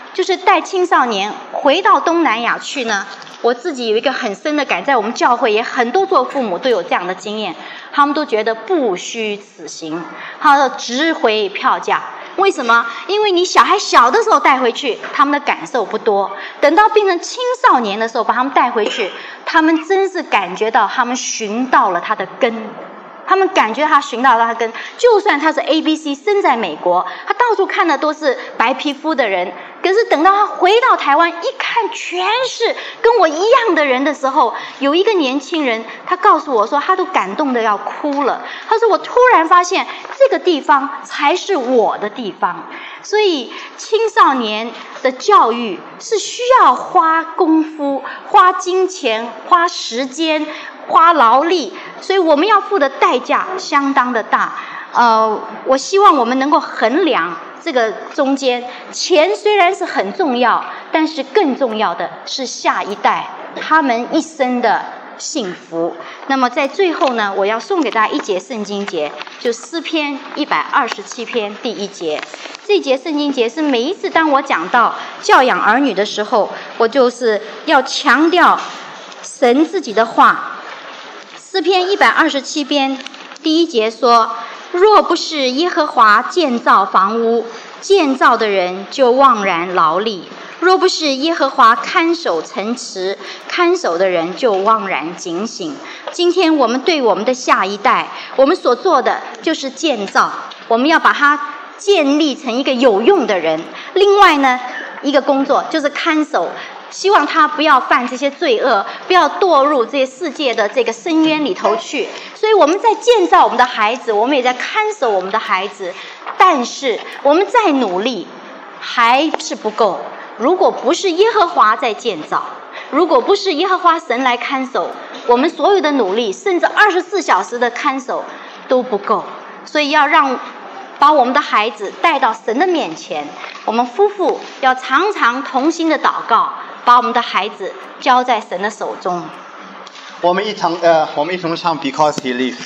就是带青少年回到东南亚去呢，我自己有一个很深的感，在我们教会也很多做父母都有这样的经验，他们都觉得不虚此行，他说值回票价。为什么？因为你小孩小的时候带回去，他们的感受不多，等到变成青少年的时候把他们带回去，他们真是感觉到他们寻到了他的根，他们感觉他寻到了他的根。就算他是 A B C 生在美国，他到处看的都是白皮肤的人，可是等到他回到台湾一看全是跟我一样的人的时候，有一个年轻人他告诉我说他都感动得要哭了，他说我突然发现这个地方才是我的地方。所以青少年的教育是需要花功夫、花金钱、花时间、花劳力，所以我们要付的代价相当的大。呃，我希望我们能够衡量这个中间，钱虽然是很重要，但是更重要的是下一代他们一生的幸福。那么在最后呢，我要送给大家一节圣经节，就诗篇一百二十七篇第一节。这节圣经节是每一次当我讲到教养儿女的时候，我就是要强调神自己的话。诗篇一百二十七篇第一节说，若不是耶和华建造房屋，建造的人就妄然劳力；若不是耶和华看守城池，看守的人就妄然警醒。今天我们对我们的下一代，我们所做的就是建造，我们要把它建立成一个有用的人。另外呢，一个工作就是看守，希望他不要犯这些罪恶，不要堕入这些世界的这个深渊里头去。所以我们在建造我们的孩子，我们也在看守我们的孩子，但是我们再努力还是不够。如果不是耶和华在建造，如果不是耶和华神来看守，我们所有的努力甚至二十四小时的看守都不够。所以要让把我们的孩子带到神的面前，我们夫妇要常常同心的祷告，把我们的孩子交在神的手中。 我们一同呃，我们一同唱 Because He lives,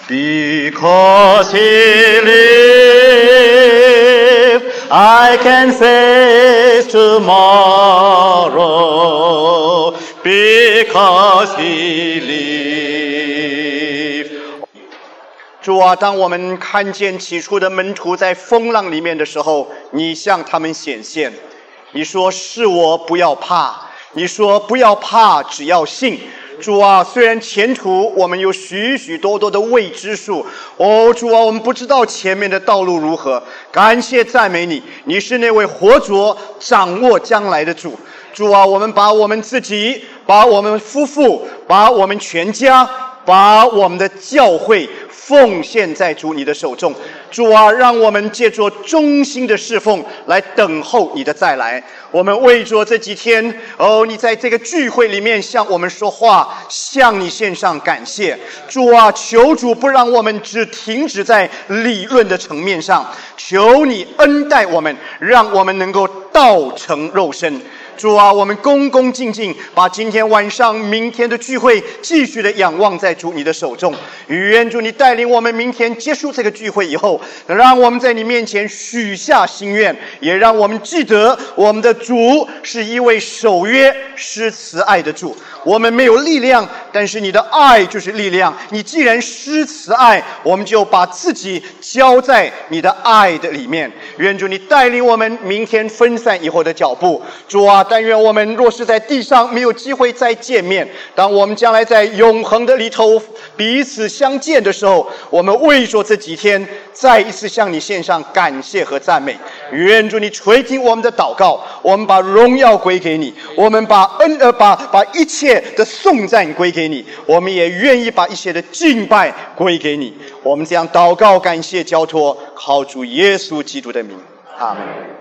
Because He lives, I can face tomorrow. Because He lives. 主啊，当我们看见起初的门徒在风浪里面的时候，你向他们显现，你说是我，不要怕，你说不要怕，只要信。主啊，虽然前途我们有许许多多的未知数，哦，主啊，我们不知道前面的道路如何。感谢赞美你，你是那位活着掌握将来的主。主啊，我们把我们自己，把我们夫妇，把我们全家，把我们的教会奉献在主你的手中。主啊，让我们借着忠心的侍奉来等候你的再来。我们为着这几天，哦，你在这个聚会里面向我们说话，向你献上感谢。主啊，求主不让我们只停止在理论的层面上，求你恩待我们，让我们能够道成肉身。主啊，我们恭恭敬敬把今天晚上、明天的聚会继续的仰望在主你的手中。愿主你带领我们明天结束这个聚会以后，让我们在你面前许下心愿，也让我们记得我们的主是一位守约施慈爱的主。我们没有力量，但是你的爱就是力量。你既然施慈爱，我们就把自己交在你的爱的里面。愿主你带领我们明天分散以后的脚步。主啊，但愿我们若是在地上没有机会再见面，当我们将来在永恒的里头彼此相见的时候，我们为着这几天再一次向你献上感谢和赞美。愿主你垂听我们的祷告，我们把荣耀归给你，我们把恩呃把把一切的颂赞归给你，我们也愿意把一切的敬拜归给你。我们这样祷告、感谢、交托，靠主耶稣基督的名，阿们。